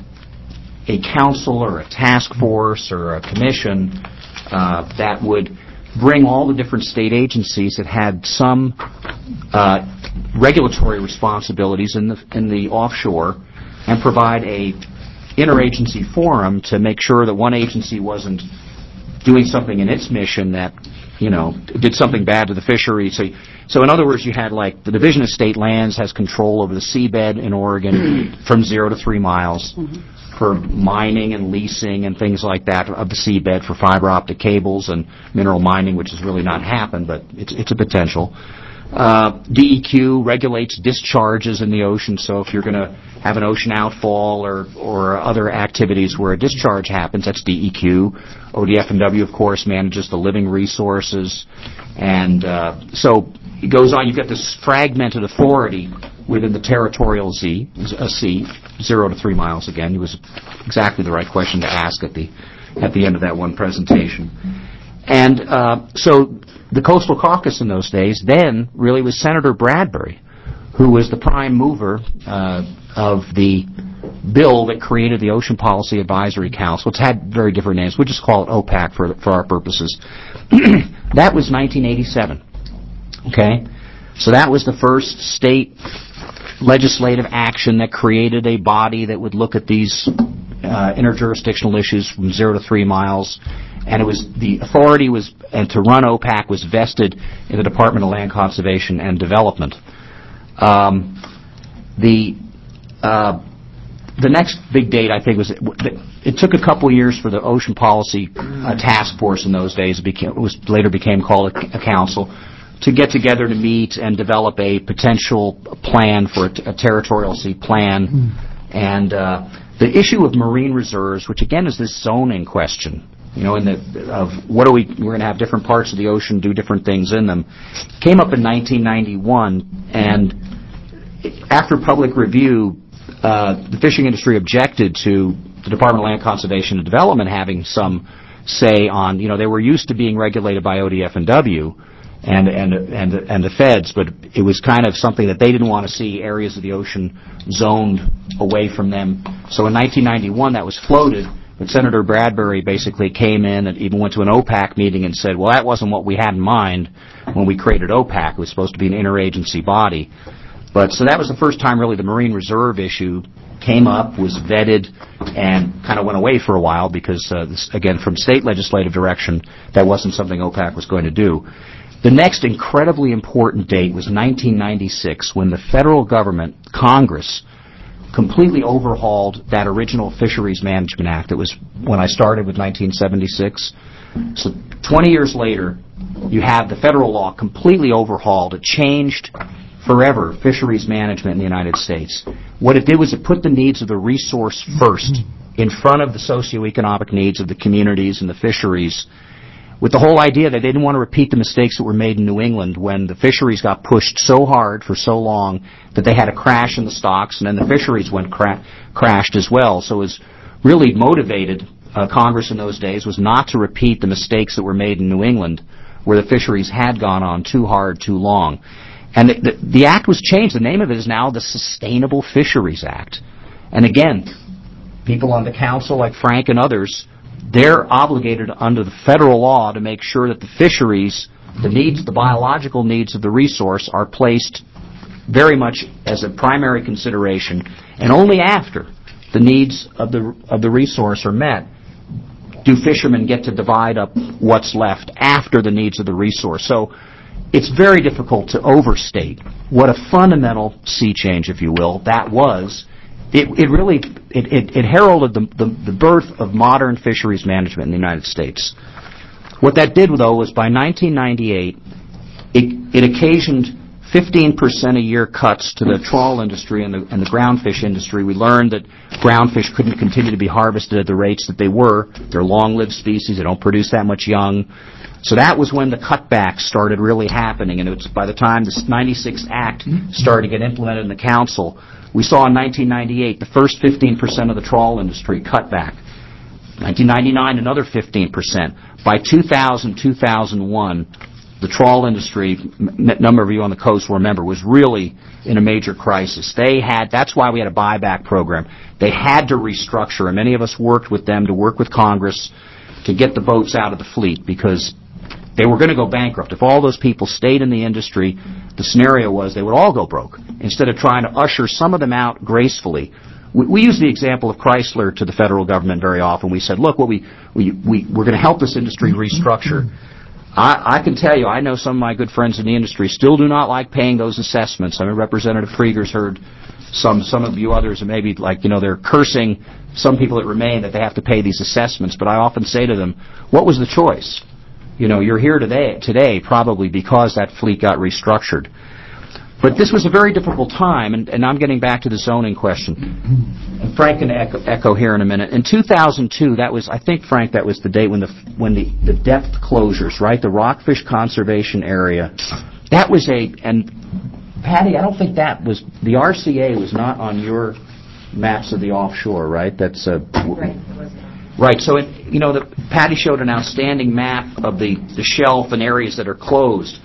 a a council or a task force or a commission uh, that would bring all the different state agencies that had some uh, regulatory responsibilities in the in the offshore and provide a interagency forum to make sure that one agency wasn't doing something in its mission that, you know, did something bad to the fishery. So, so in other words, you had like the Division of State Lands has control over the seabed in Oregon from zero to three miles mm-hmm. for mining and leasing and things like that of the seabed for fiber optic cables and mineral mining, which has really not happened, but it's it's a potential. Uh, D E Q regulates discharges in the ocean, so if you're going to have an ocean outfall or or other activities where a discharge happens, that's D E Q. O D F and W, of course, manages the living resources. And uh, so it goes on. You've got this fragmented authority within the territorial Z, a sea, zero to three miles again. It was exactly the right question to ask at the at the end of that one presentation. And uh, so the Coastal Caucus in those days then really was Senator Bradbury, who was the prime mover uh, of the bill that created the Ocean Policy Advisory Council. It's had very different names. We'll just call it OPAC for for our purposes. That was nineteen eighty-seven. Okay? So that was the first state legislative action that created a body that would look at these uh, interjurisdictional issues from zero to three miles. And it was the authority was and to run OPAC was vested in the Department of Land Conservation and Development. Um, the uh, the next big date, I think, was it, it took a couple years for the Ocean Policy uh, Task Force in those days. It, became, it was later became called a, a council to get together to meet and develop a potential plan for a, t- a territorial sea plan. Mm. And uh, the issue of marine reserves, which again is this zoning question. You know, in the of what are we? We're going to have different parts of the ocean do different things in them. Came up in nineteen ninety-one, and after public review, uh, the fishing industry objected to the Department of Land Conservation and Development having some say on. You know, they were used to being regulated by O D F and W, and and and and the feds, but it was kind of something that they didn't want to see areas of the ocean zoned away from them. So in nineteen ninety-one, that was floated. But Senator Bradbury basically came in and even went to an OPAC meeting and said, well, that wasn't what we had in mind when we created OPAC. It was supposed to be an interagency body. But so that was the first time really the Marine Reserve issue came up, was vetted, and kind of went away for a while because, uh, this, again, from state legislative direction, that wasn't something OPAC was going to do. The next incredibly important date was nineteen ninety-six when the federal government, Congress, completely overhauled that original Fisheries Management Act. It was when I started with nineteen seventy-six. So twenty years later, you have the federal law completely overhauled. It changed forever fisheries management in the United States. What it did was it put the needs of the resource first in front of the socioeconomic needs of the communities and the fisheries, with the whole idea that they didn't want to repeat the mistakes that were made in New England when the fisheries got pushed so hard for so long that they had a crash in the stocks, and then the fisheries went cra- crashed as well. So it was really motivated, uh, Congress in those days, was not to repeat the mistakes that were made in New England where the fisheries had gone on too hard, too long. And the, the, the act was changed. The name of it is now the Sustainable Fisheries Act. And again, people on the council like Frank and others, they're obligated under the federal law to make sure that the fisheries, the needs, the biological needs of the resource are placed very much as a primary consideration, and only after the needs of the of the resource are met do fishermen get to divide up what's left after the needs of the resource. So it's very difficult to overstate what a fundamental sea change, if you will, that was. It, it really, it, it, it heralded the, the, the birth of modern fisheries management in the United States. What that did, though, was by nineteen ninety-eight, it, it occasioned fifteen percent a year cuts to the trawl industry and the, and the groundfish industry. We learned that groundfish couldn't continue to be harvested at the rates that they were. They're long-lived species. They don't produce that much young. So that was when the cutbacks started really happening, and it was by the time the ninety-six Act started to get implemented in the Council, we saw in nineteen ninety-eight the first fifteen percent of the trawl industry cut back. nineteen ninety-nine, another fifteen percent. By two thousand, two thousand one, the trawl industry, a number of you on the coast will remember, was really in a major crisis. They had, that's why we had a buyback program. They had to restructure, and many of us worked with them to work with Congress to get the boats out of the fleet because they were going to go bankrupt. If all those people stayed in the industry, the scenario was they would all go broke. Instead of trying to usher some of them out gracefully, we, we use the example of Chrysler to the federal government very often. We said, look, what we, we, we, we're going to help this industry restructure. I, I can tell you, I know some of my good friends in the industry still do not like paying those assessments. I mean, Representative Krieger's heard some, some of you others, and maybe like, you know, they're cursing some people that remain that they have to pay these assessments. But I often say to them, what was the choice? You know, you're here today, today probably because that fleet got restructured. But this was a very difficult time, and, and I'm getting back to the zoning question. And Frank can echo, echo here in a minute. In two thousand two, that was, I think, Frank, that was the date when the when the, the depth closures, right, the Rockfish Conservation Area, that was a, and Patty, I don't think that was, the R C A was not on your maps of the offshore, right? That's a... Right, it was not. Right, so, it, you know, the, Patty showed an outstanding map of the, the shelf and areas that are closed.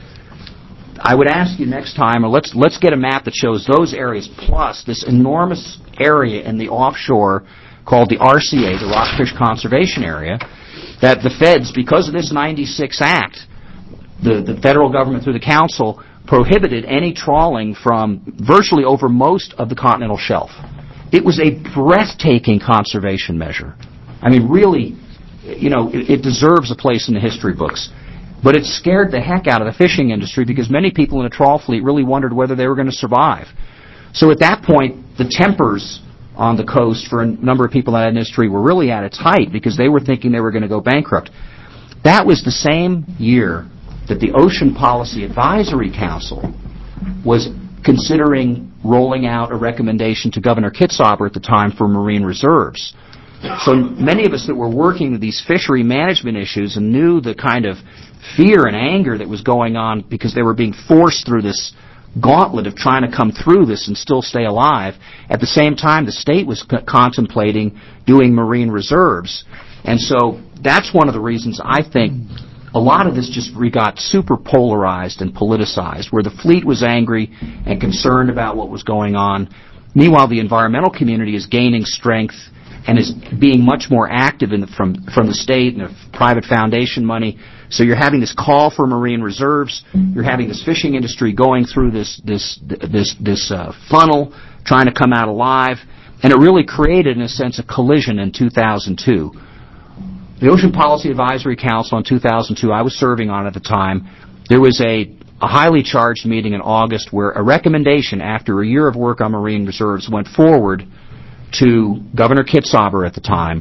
I would ask you next time, or let's let's get a map that shows those areas plus this enormous area in the offshore called the R C A, the Rockfish Conservation Area, that the feds, because of this ninety-six Act, the, the federal government through the council prohibited any trawling from virtually over most of the continental shelf. It was a breathtaking conservation measure. I mean, really, you know, it, it deserves a place in the history books. But it scared the heck out of the fishing industry because many people in a trawl fleet really wondered whether they were going to survive. So at that point, the tempers on the coast for a number of people in that industry were really at its height because they were thinking they were going to go bankrupt. That was the same year that the Ocean Policy Advisory Council was considering rolling out a recommendation to Governor Kitzhaber at the time for marine reserves. So many of us that were working with these fishery management issues and knew the kind of fear and anger that was going on because they were being forced through this gauntlet of trying to come through this and still stay alive. At the same time, the state was c- contemplating doing marine reserves. And so that's one of the reasons I think a lot of this just got super polarized and politicized, where the fleet was angry and concerned about what was going on. Meanwhile, the environmental community is gaining strength and is being much more active in the, from from the state and the private foundation money. So you're having this call for marine reserves. You're having this fishing industry going through this this this this uh, funnel, trying to come out alive, and it really created, in a sense, a collision in two thousand two. The Ocean Policy Advisory Council in two thousand two, I was serving on at the time. There was a, a highly charged meeting in August where a recommendation after a year of work on marine reserves went forward to Governor Kitzhaber at the time.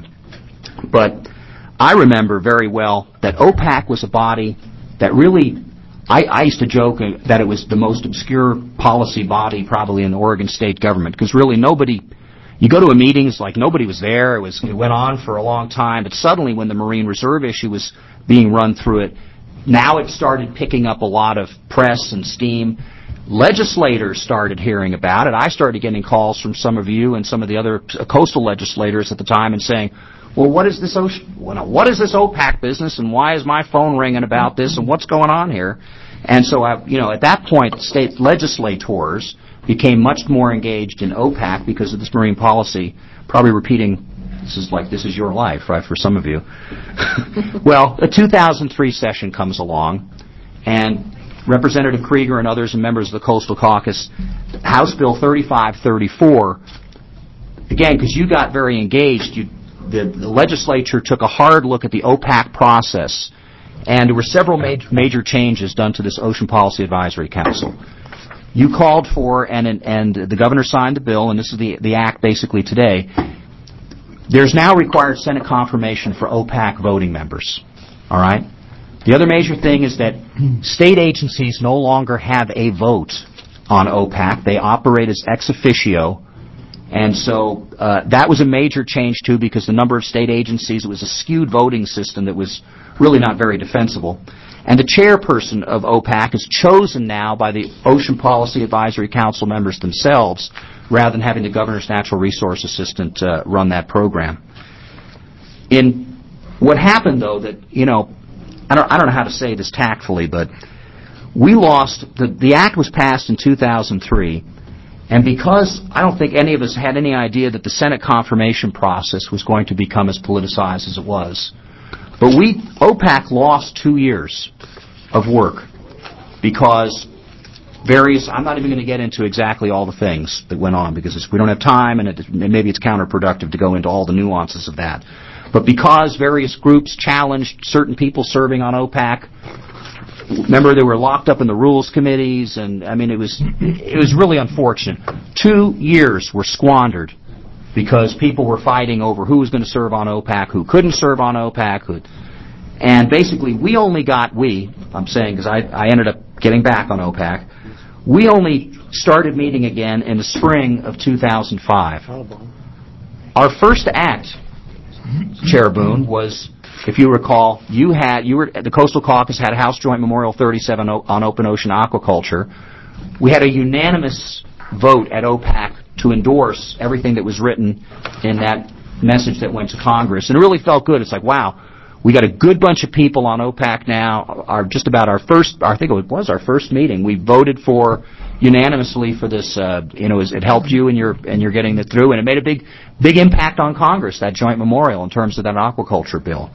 But I remember very well that O PAC was a body that really, I, I used to joke that it was the most obscure policy body probably in the Oregon state government, because really nobody, you go to a meeting, it's like nobody was there, it, was, it went on for a long time, but suddenly when the Marine Reserve issue was being run through it, now it started picking up a lot of press and steam. Legislators started hearing about it. I started getting calls from some of you and some of the other coastal legislators at the time and saying, well, what is this ocean, what is this O PAC business, and why is my phone ringing about this, and what's going on here? And so, I, you know, at that point, state legislators became much more engaged in O PAC because of this marine policy. Probably repeating, this is like this is your life, right, for some of you. Well, the two thousand three session comes along, and Representative Krieger and others and members of the Coastal Caucus, House Bill thirty-five thirty-four, again, because you got very engaged, you, the, the legislature took a hard look at the O PAC process And there were several ma- major changes done to this Ocean Policy Advisory Council. You called for, and and the governor signed the bill, and this is the, the act basically today. There's now required Senate confirmation for O PAC voting members. All right? The other major thing is that state agencies no longer have a vote on O PAC. They operate as ex officio. And so uh, that was a major change, too, because the number of state agencies, it was a skewed voting system that was really not very defensible. And the chairperson of O PAC is chosen now by the Ocean Policy Advisory Council members themselves, rather than having the governor's natural resource assistant uh, run that program. In what happened, though, that, you know, I don't, I don't know how to say this tactfully, but we lost, the, the act was passed in two thousand three, and because I don't think any of us had any idea that the Senate confirmation process was going to become as politicized as it was, but we, O PAC lost two years of work because various, I'm not even going to get into exactly all the things that went on because it's, we don't have time, and it, maybe it's counterproductive to go into all the nuances of that. But because various groups challenged certain people serving on O PAC, remember they were locked up in the rules committees, and I mean it was it was really unfortunate. Two years were squandered because people were fighting over who was going to serve on O PAC, who couldn't serve on O PAC, who, and basically we only got we I'm saying because I I ended up getting back on O PAC. We only started meeting again in the spring of two thousand five. Our first act, Chair Boone, was, if you recall, you had you were the Coastal Caucus had House Joint Memorial thirty-seven on open ocean aquaculture. We had a unanimous vote at O PAC to endorse everything that was written in that message that went to Congress, and it really felt good. It's like, wow, we got a good bunch of people on O PAC now. Our just about our first, I think it was our first meeting. We voted for unanimously for this. Uh, you know, it helped you, and you're and you're getting it through, and it made a big, big impact on Congress. That joint memorial in terms of that aquaculture bill.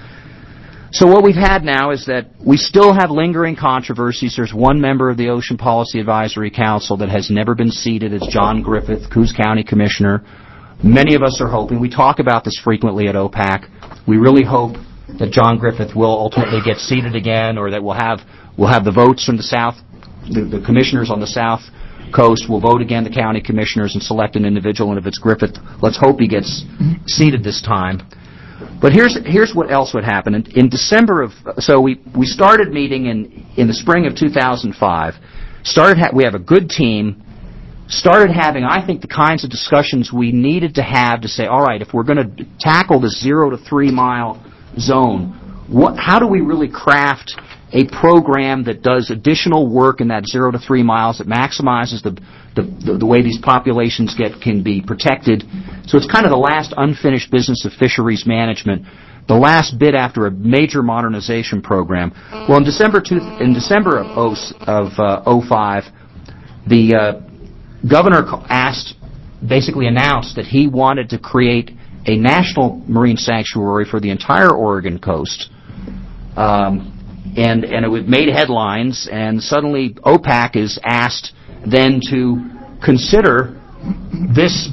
So what we've had now is that we still have lingering controversies. There's one member of the Ocean Policy Advisory Council that has never been seated. It's John Griffith, Coos County Commissioner. Many of us are hoping. We talk about this frequently at O PAC. We really hope that John Griffith will ultimately get seated again, or that we'll have we'll have the votes from the South, the, the commissioners on the South Coast will vote again, the county commissioners, and select an individual. And if it's Griffith, let's hope he gets seated this time. But here's here's what else would happen. In, in December of so we we started meeting in in the spring of two thousand five. Started ha- we have a good team. Started having, I think, the kinds of discussions we needed to have to say, all right, if we're going to tackle this zero to three mile zone, what, how do we really craft a program that does additional work in that zero to three miles that maximizes the the, the, the way these populations get can be protected? So it's kind of the last unfinished business of fisheries management, the last bit after a major modernization program. Well, in December two, in December of oh, of uh, oh five, the uh, governor asked, basically announced that he wanted to create a national marine sanctuary for the entire Oregon coast, um, and and it made headlines. And suddenly, O PAC is asked then to consider this.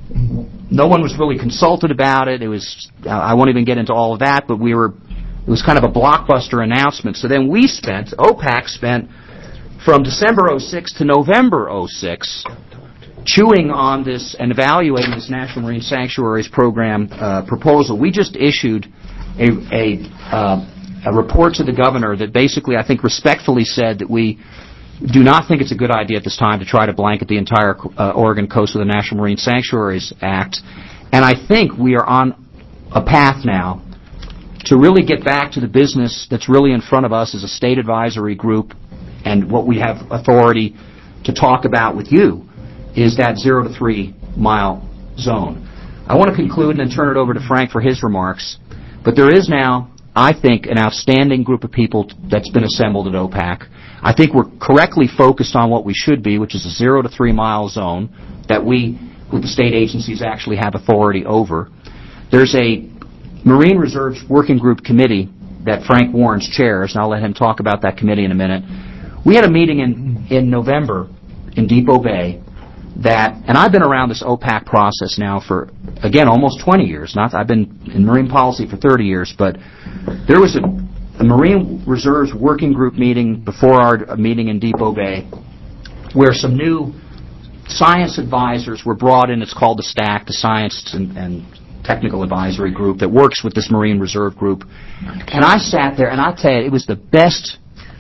No one was really consulted about it. It was I won't even get into all of that, but we were. It was kind of a blockbuster announcement. So then we spent O PAC spent from December oh six to November oh six. Chewing on this and evaluating this National Marine Sanctuaries Program uh, proposal. We just issued a a, uh, a report to the governor that basically, I think, respectfully said that we do not think it's a good idea at this time to try to blanket the entire uh, Oregon coast with the National Marine Sanctuaries Act. And I think we are on a path now to really get back to the business that's really in front of us as a state advisory group, and what we have authority to talk about with you is that zero to three mile zone. I want to conclude and then turn it over to Frank for his remarks. But there is now, I think, an outstanding group of people that's been assembled at O PAC. I think we're correctly focused on what we should be, which is a zero to three mile zone that we, with the state agencies, actually have authority over. There's a Marine Reserves Working Group Committee that Frank Warrens chairs, and I'll let him talk about that committee in a minute. We had a meeting in, in November in Depot Bay that, and I've been around this O PAC process now for, again, almost twenty years. Not I've been in marine policy for thirty years, but there was a a Marine Reserves Working Group meeting before our meeting in Depot Bay, where some new science advisors were brought in. It's called the STAC, the Science and, and Technical Advisory Group, that works with this Marine Reserve Group. And I sat there, and I'll tell you, it was the best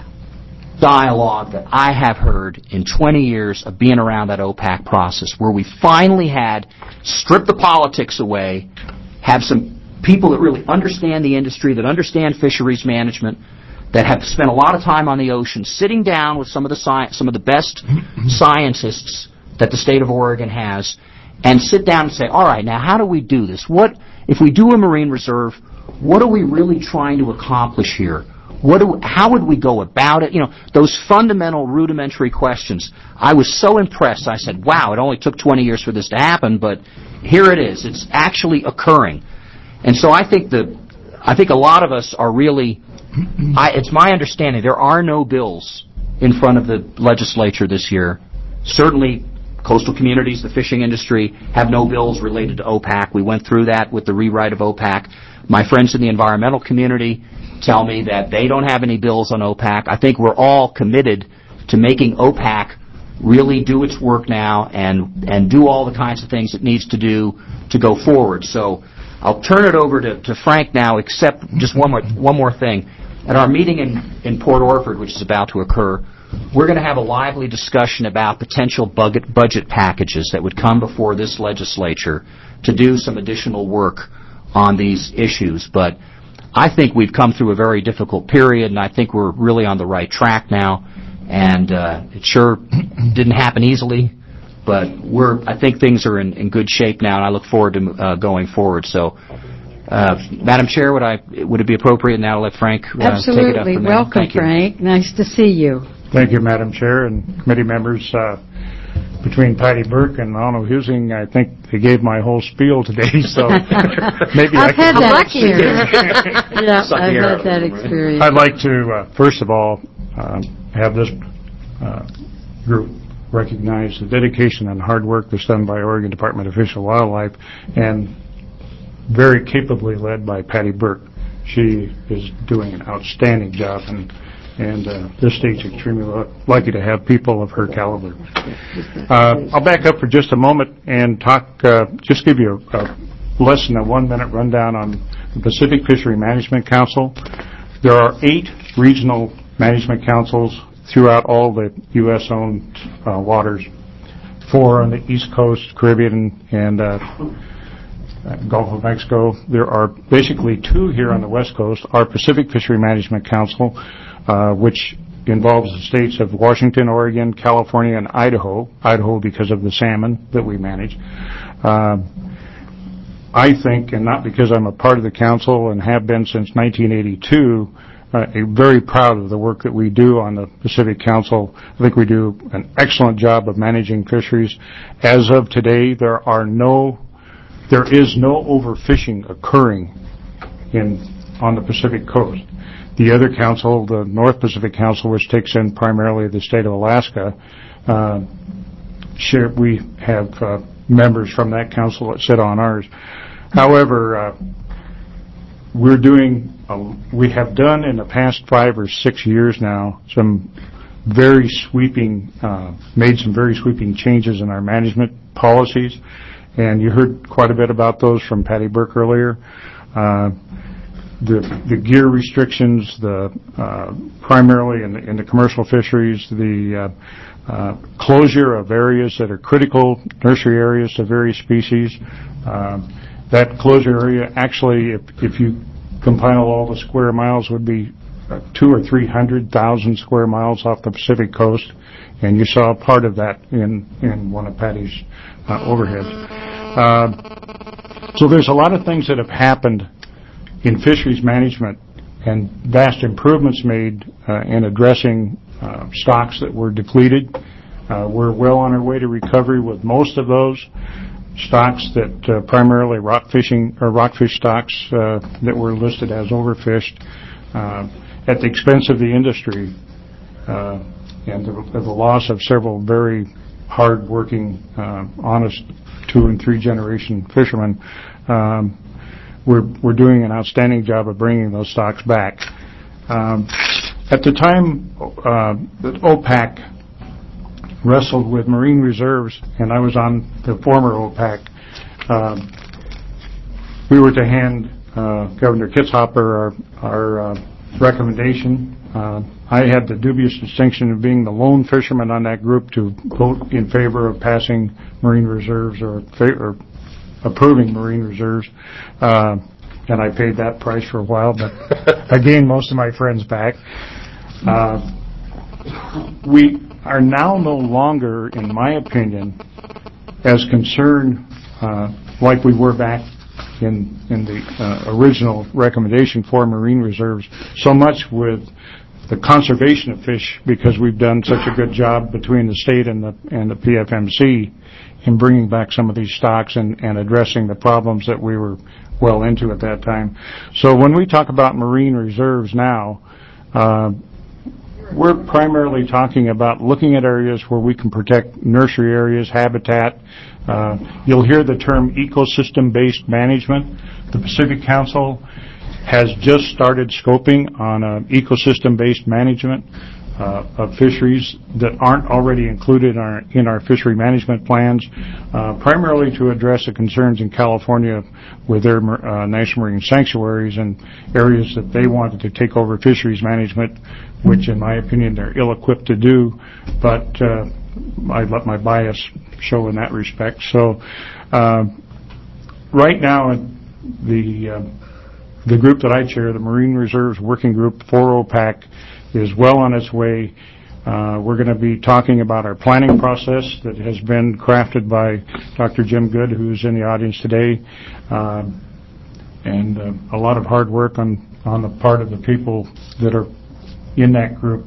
dialogue that I have heard in twenty years of being around that O PAC process, where we finally had stripped the politics away, have some people that really understand the industry, that understand fisheries management, that have spent a lot of time on the ocean, sitting down with some of the sci- some of the best scientists that the state of Oregon has, and sit down and say, all right, now how do we do this? What if we do a marine reserve? What are we really trying to accomplish here? What do, how would we go about it? You know, those fundamental, rudimentary questions. I was so impressed. I said, wow, it only took twenty years for this to happen, but here it is. It's actually occurring. And so I think the, I think a lot of us are really, I, it's my understanding there are no bills in front of the legislature this year. Certainly, coastal communities, the fishing industry, have no bills related to O PAC. We went through that with the rewrite of O PAC. My friends in the environmental community tell me that they don't have any bills on O PAC. I think we're all committed to making O PAC really do its work now and, and do all the kinds of things it needs to do to go forward. So I'll turn it over to, to Frank now, except just one more, one more thing. At our meeting in, in Port Orford, which is about to occur, we're going to have a lively discussion about potential budget, budget packages that would come before this legislature to do some additional work on these issues. But I think we've come through a very difficult period, and I think we're really on the right track now. And uh, it sure didn't happen easily, but we're. I think things are in, in good shape now, and I look forward to uh, going forward. So, uh, Madam Chair, would I would it be appropriate now to let Frank uh, Absolutely. take it up from there? Welcome, Thank you. Frank. Nice to see you. Thank you, Madam Chair and committee members. Uh, between Patty Burke and Arno Husing, I think they gave my whole spiel today, so maybe I've I can... had that experience. Yeah, Suck the I've air had out that of them, right? experience. I'd like to, uh, first of all, uh, have this uh, group recognize the dedication and hard work that's done by Oregon Department of Fish and Wildlife, and very capably led by Patty Burke. She is doing an outstanding job, and and uh, this state's extremely lucky to have people of her caliber. Uh, I'll back up for just a moment and talk, uh, just give you a, a less than a one-minute rundown on the Pacific Fishery Management Council. There are eight regional management councils throughout all the U S owned uh, waters, four on the East Coast, Caribbean, and uh, Gulf of Mexico. There are basically two here on the West Coast. Our Pacific Fishery Management Council, uh, which involves the states of Washington, Oregon, California, and Idaho. Idaho because of the salmon that we manage. Uh, I think, and not because I'm a part of the council and have been since nineteen eighty-two, uh, very proud of the work that we do on the Pacific Council. I think we do an excellent job of managing fisheries. As of today, there are no There is no overfishing occurring in on the Pacific Coast. The other council, the North Pacific Council, which takes in primarily the state of Alaska, uh, share, we have uh, members from that council that sit on ours. However, uh, we're doing, uh, we have done in the past five or six years now some very sweeping, uh, made some very sweeping changes in our management policies. And you heard quite a bit about those from Patty Burke earlier. Uh, the, the gear restrictions, the uh, primarily in the, in the commercial fisheries, the uh, uh, closure of areas that are critical nursery areas to various species. Uh, that closure area, actually, if, if you compile all the square miles, would be uh, two or three hundred thousand square miles off the Pacific Coast, and you saw part of that in in one of Patty's uh, overheads. Uh, so there's a lot of things that have happened in fisheries management and vast improvements made uh, in addressing uh, stocks that were depleted. Uh, we're well on our way to recovery with most of those stocks that uh, primarily rock fishing or rockfish stocks uh, that were listed as overfished uh, at the expense of the industry uh, and the, the loss of several very hard-working, uh, honest two and three generation fishermen. Um, we're we're doing an outstanding job of bringing those stocks back. Um, at the time uh, that O PAC wrestled with Marine Reserves, and I was on the former O PAC, um, we were to hand uh, Governor Kitzhaber our, our uh, recommendation. Uh, I had the dubious distinction of being the lone fisherman on that group to vote in favor of passing Marine Reserves or, fa- or approving Marine Reserves. Uh, and I paid that price for a while, but I gained most of my friends back. Uh, we are now no longer, in my opinion, as concerned uh, like we were back in, in the uh, original recommendation for Marine Reserves, so much with the conservation of fish, because we've done such a good job between the state and the and the P F M C in bringing back some of these stocks and, and addressing the problems that we were well into at that time. So when we talk about marine reserves now, uh, we're primarily talking about looking at areas where we can protect nursery areas, habitat. Uh, you'll hear the term ecosystem-based management. The Pacific Council has just started scoping on uh, ecosystem-based management uh, of fisheries that aren't already included in our, in our fishery management plans, uh, primarily to address the concerns in California with their uh, national marine sanctuaries and areas that they wanted to take over fisheries management, which in my opinion they're ill-equipped to do, but uh, I let my bias show in that respect. So uh, right now the uh, The group that I chair, the Marine Reserves Working Group for O PAC, is well on its way. Uh, we're going to be talking about our planning process that has been crafted by Doctor Jim Good, who's in the audience today, uh, and uh, a lot of hard work on, on the part of the people that are in that group.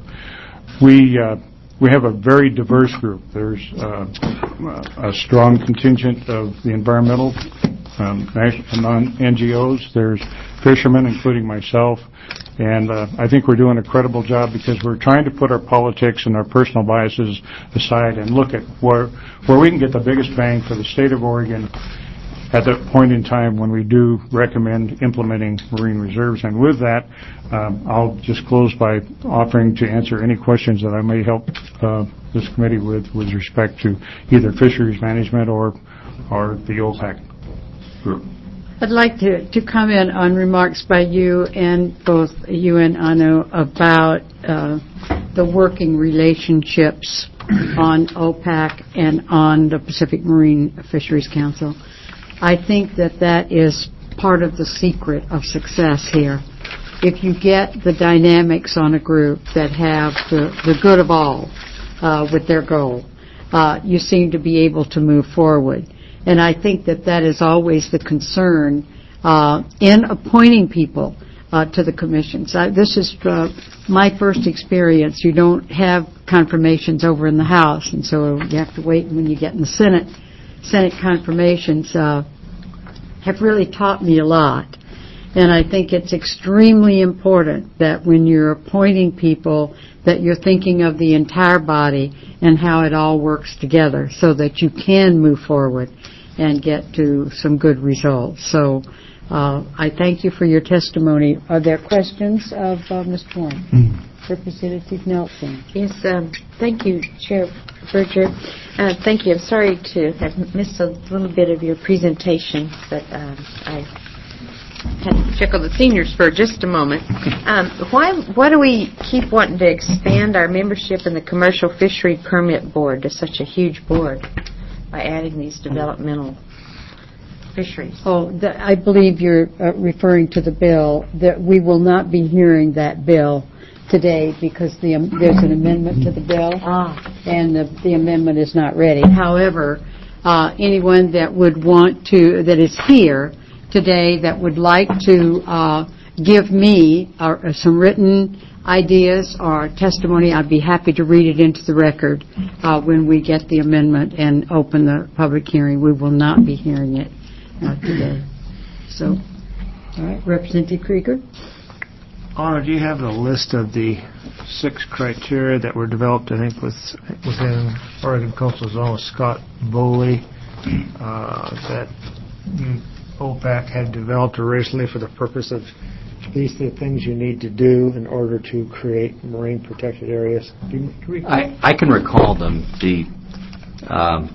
We uh, we have a very diverse group. There's uh, a strong contingent of the environmental Um, non-N G Os. There's fishermen, including myself, and uh, I think we're doing a credible job because we're trying to put our politics and our personal biases aside and look at where where we can get the biggest bang for the state of Oregon at that point in time when we do recommend implementing marine reserves. And with that, um, I'll just close by offering to answer any questions that I may help uh, this committee with with respect to either fisheries management or or the O PAC. I'd like to, to comment on remarks by you and both you and Anu about uh, the working relationships on O PAC and on the Pacific Marine Fisheries Council. I think that that is part of the secret of success here. If you get the dynamics on a group that have the, the good of all uh, with their goal, uh, you seem to be able to move forward. And I think that that is always the concern uh, in appointing people uh, to the commissions. I, this is uh, my first experience. You don't have confirmations over in the House, and so you have to wait when you get in the Senate. Senate confirmations uh, have really taught me a lot. And I think it's extremely important that when you're appointing people that you're thinking of the entire body and how it all works together so that you can move forward and get to some good results. So uh, I thank you for your testimony. Are there questions of uh, Miz Warren? Mm-hmm. Representative Nelson. Yes, um, thank you, Chair Berger. Uh, thank you. I'm sorry to have missed a little bit of your presentation, but um, I had to check on the seniors for just a moment. Um, why, why do we keep wanting to expand our membership in the Commercial Fishery Permit Board to such a huge board by adding these developmental fisheries? Oh, the, I believe you're uh, referring to the bill. That we will not be hearing that bill today because the, um, there's an amendment to the bill, ah. and the, the amendment is not ready. However, uh, anyone that would want to, that is here today, that would like to uh, give me uh, some written ideas or testimony, I'd be happy to read it into the record uh, when we get the amendment and open the public hearing. We will not be hearing it uh, today. So, all right, Representative Krieger. Honor, do you have the list of the six criteria that were developed, I think, with, within Oregon Coastal Zone with Scott Bowley uh, that O PAC had developed originally for the purpose of these are the things you need to do in order to create marine protected areas? Do you, do we, I, I can recall them, the um,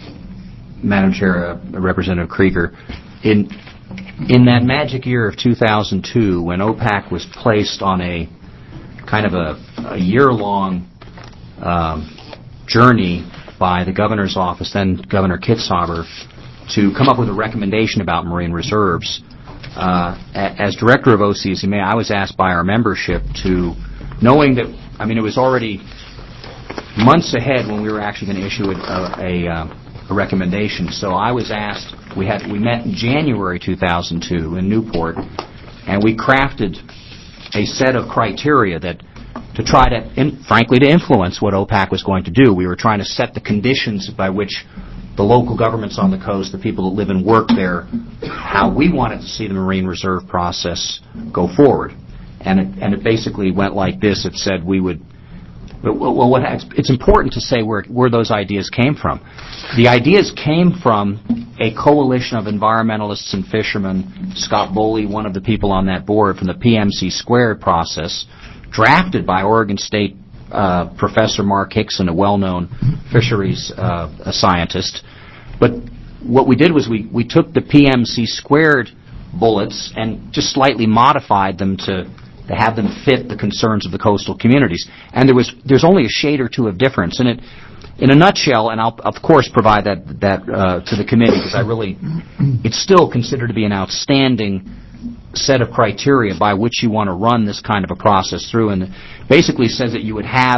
Madam Chair, uh, Representative Krieger, in in that magic year of two thousand two, when O PAC was placed on a kind of a, a year-long um, journey by the governor's office, then Governor Kitzhaber, to come up with a recommendation about marine reserves. Uh, as director of O C Z M A, I was asked by our membership to, knowing that, I mean, it was already months ahead when we were actually going to issue a, a, a, a recommendation. So I was asked, we had we met in January two thousand two in Newport, and we crafted a set of criteria that to try to, in, frankly, to influence what O PAC was going to do. We were trying to set the conditions by which the local governments on the coast, the people that live and work there, how we wanted to see the marine reserve process go forward. And it, and it basically went like this. It said we would, well, what, it's important to say where, where those ideas came from. The ideas came from a coalition of environmentalists and fishermen, Scott Boley, one of the people on that board, from the P M C squared process, drafted by Oregon State Uh, Professor Mark Hickson, a well-known fisheries uh, a scientist. But what we did was we, we took the P M C squared bullets and just slightly modified them to, to have them fit the concerns of the coastal communities. And there was there's only a shade or two of difference. And it, in a nutshell, and I'll of course provide that that uh, to the committee because I really, it's still considered to be an outstanding set of criteria by which you want to run this kind of a process through, and basically says that you would have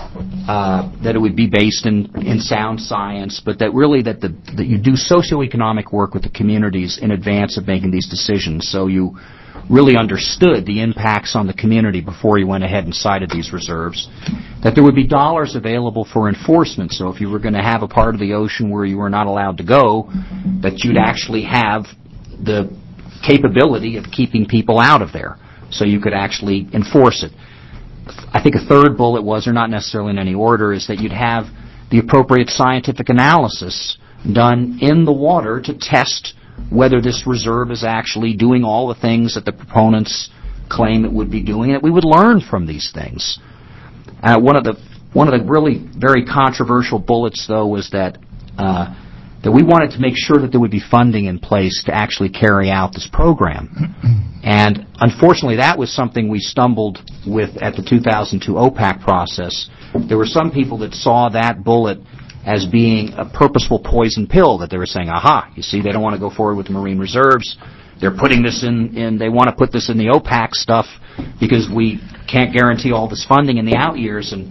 uh, that it would be based in, in sound science, but that really that the that you do socioeconomic work with the communities in advance of making these decisions, so you really understood the impacts on the community before you went ahead and cited these reserves. That there would be dollars available for enforcement, so if you were going to have a part of the ocean where you were not allowed to go, that you'd actually have the capability of keeping people out of there, so you could actually enforce it. I think a third bullet was, or not necessarily in any order, is that you'd have the appropriate scientific analysis done in the water to test whether this reserve is actually doing all the things that the proponents claim it would be doing, and that we would learn from these things. Uh, one of the one of the really very controversial bullets, though, was that uh, that we wanted to make sure that there would be funding in place to actually carry out this program. And unfortunately, that was something we stumbled with at the two thousand two O PAC process. There were some people that saw that bullet as being a purposeful poison pill, that they were saying, aha, you see, they don't want to go forward with the marine reserves. They're putting this in, in they want to put this in the O PAC stuff because we can't guarantee all this funding in the out years. And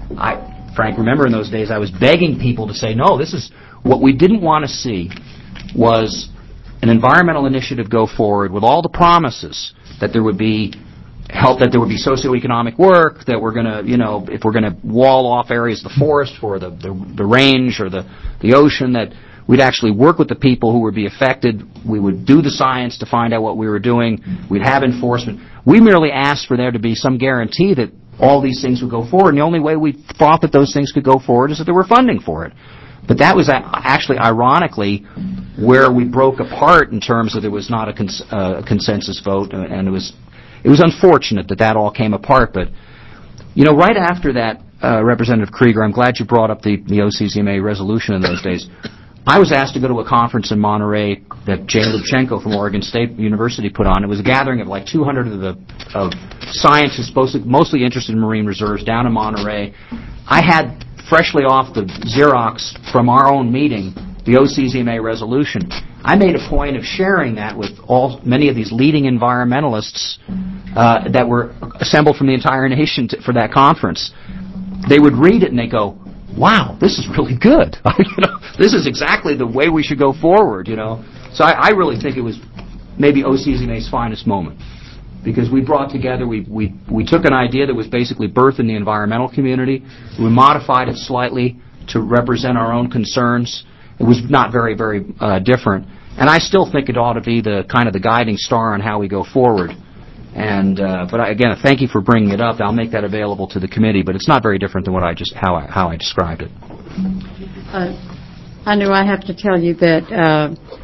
I, Frank, remember in those days I was begging people to say, no, this is, what we didn't want to see was an environmental initiative go forward with all the promises that there would be help, that there would be socioeconomic work, that we're going to, you know, if we're going to wall off areas of the forest or the, the, the range or the, the ocean, that we'd actually work with the people who would be affected. We would do the science to find out what we were doing. We'd have enforcement. We merely asked for there to be some guarantee that all these things would go forward, and the only way we thought that those things could go forward is that there were funding for it. But that was actually, ironically, where we broke apart in terms of there was not a, cons- uh, a consensus vote, and it was it was unfortunate that that all came apart. But, you know, right after that, uh, Representative Krieger, I'm glad you brought up the, the O C Z M A resolution in those days. I was asked to go to a conference in Monterey that Jay Lubchenco from Oregon State University put on. It was a gathering of like two hundred of the of scientists mostly, mostly interested in marine reserves down in Monterey. I had freshly off the Xerox from our own meeting, the O C Z M A resolution. I made a point of sharing that with all many of these leading environmentalists uh, that were assembled from the entire nation to, for that conference. They would read it and they go, wow, this is really good. you know, this is exactly the way we should go forward, you know. So I, I really think it was maybe O C Z M A's finest moment, because we brought together, we, we, we took an idea that was basically birthed in the environmental community, we modified it slightly to represent our own concerns. It was not very, very uh, different. And I still think it ought to be the kind of the guiding star on how we go forward. And uh, but I, again, thank you for bringing it up. I'll make that available to the committee, but it's not very different than what I just how I, how I described it. Uh, I know I have to tell you that uh,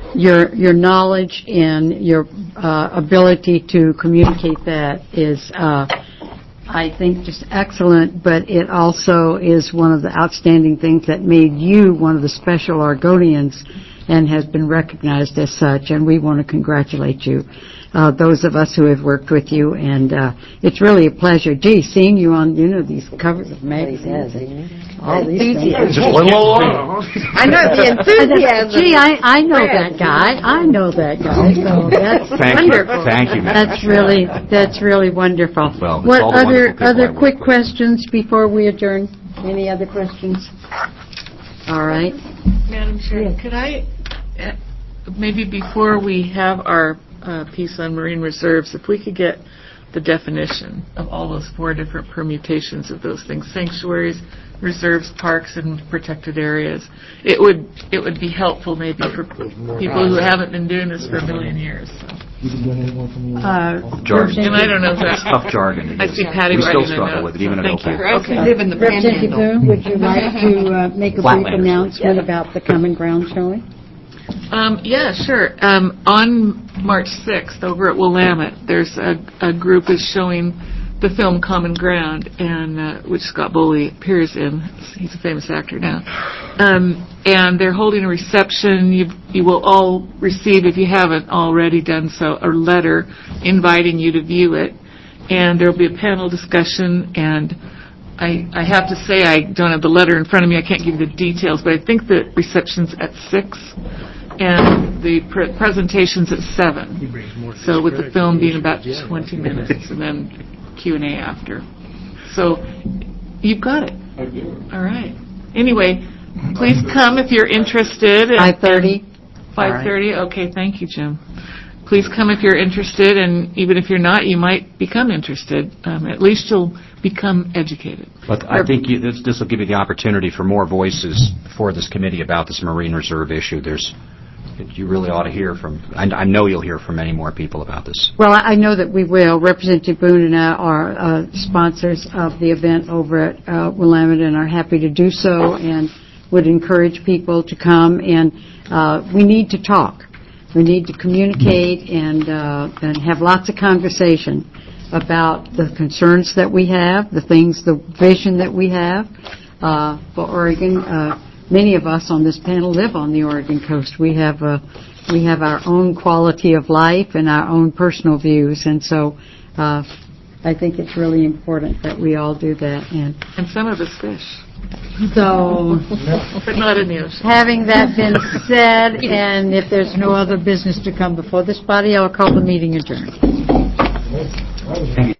your your knowledge and your uh, ability to communicate that is, uh, I think, just excellent, but it also is one of the outstanding things that made you one of the special Oregonians and has been recognized as such, and we want to congratulate you, uh, those of us who have worked with you, and uh, it's really a pleasure. Gee, seeing you on, you know, these covers of magazines. All these things. I know the enthusiasm. Gee, I, I know that guy. I know that guy. So that's Thank wonderful. you. Thank you, Madam That's really, that's really wonderful. Well, it's What all the other, wonderful people I other work quick with. questions before we adjourn? Any other questions? All right. Madam Chair, could I, uh, maybe before we have our uh, piece on marine reserves, if we could get the definition of all those four different permutations of those things, sanctuaries, reserves, parks, and protected areas. It would it would be helpful maybe for people who haven't been doing this for a million years. So. Uh, Jargon. And I don't know if that's Tough jargon. it I is. see Patty We still writing a struggle note. with it, even at Thank you. OPAC. Okay. live in the Representative panhandle. Boone, would you like to uh, make a brief Flatlanders. announcement about the Common Ground showing? Um, yeah, sure. Um, on March sixth, over at Willamette, there's a, a group is showing the film Common Ground, and uh, which Scott Boley appears in. He's a famous actor now. Um, and they're holding a reception. You, you will all receive, if you haven't already done so, a letter inviting you to view it. And there will be a panel discussion, and I, I have to say I don't have the letter in front of me. I can't give you the details, but I think the reception's at six, and the pre- presentation's at seven. So with the film being about twenty minutes, and then Q and A after. So you've got it. I do. All right. Anyway, please come if you're interested. five thirty? five thirty? Okay, thank you, Jim. Please come if you're interested, and even if you're not, you might become interested. Um, at least you'll become educated. But I think you, this, this will give you the opportunity for more voices for this committee about this marine reserve issue. There's, you really ought to hear from, I, I know you'll hear from many more people about this. Well, I I know that we will. Representative Boone and I are uh, sponsors of the event over at uh, Willamette and are happy to do so and would encourage people to come. And uh, we need to talk. We need to communicate and, uh, and have lots of conversation about the concerns that we have, the things, the vision that we have uh, for Oregon. Uh, many of us on this panel live on the Oregon coast. We have a We have our own quality of life and our own personal views, and so uh, I think it's really important that we all do that. And And some of us fish. so, But not in the ocean. having that been said, and if there's no other business to come before this body, I'll call the meeting adjourned. Thank you.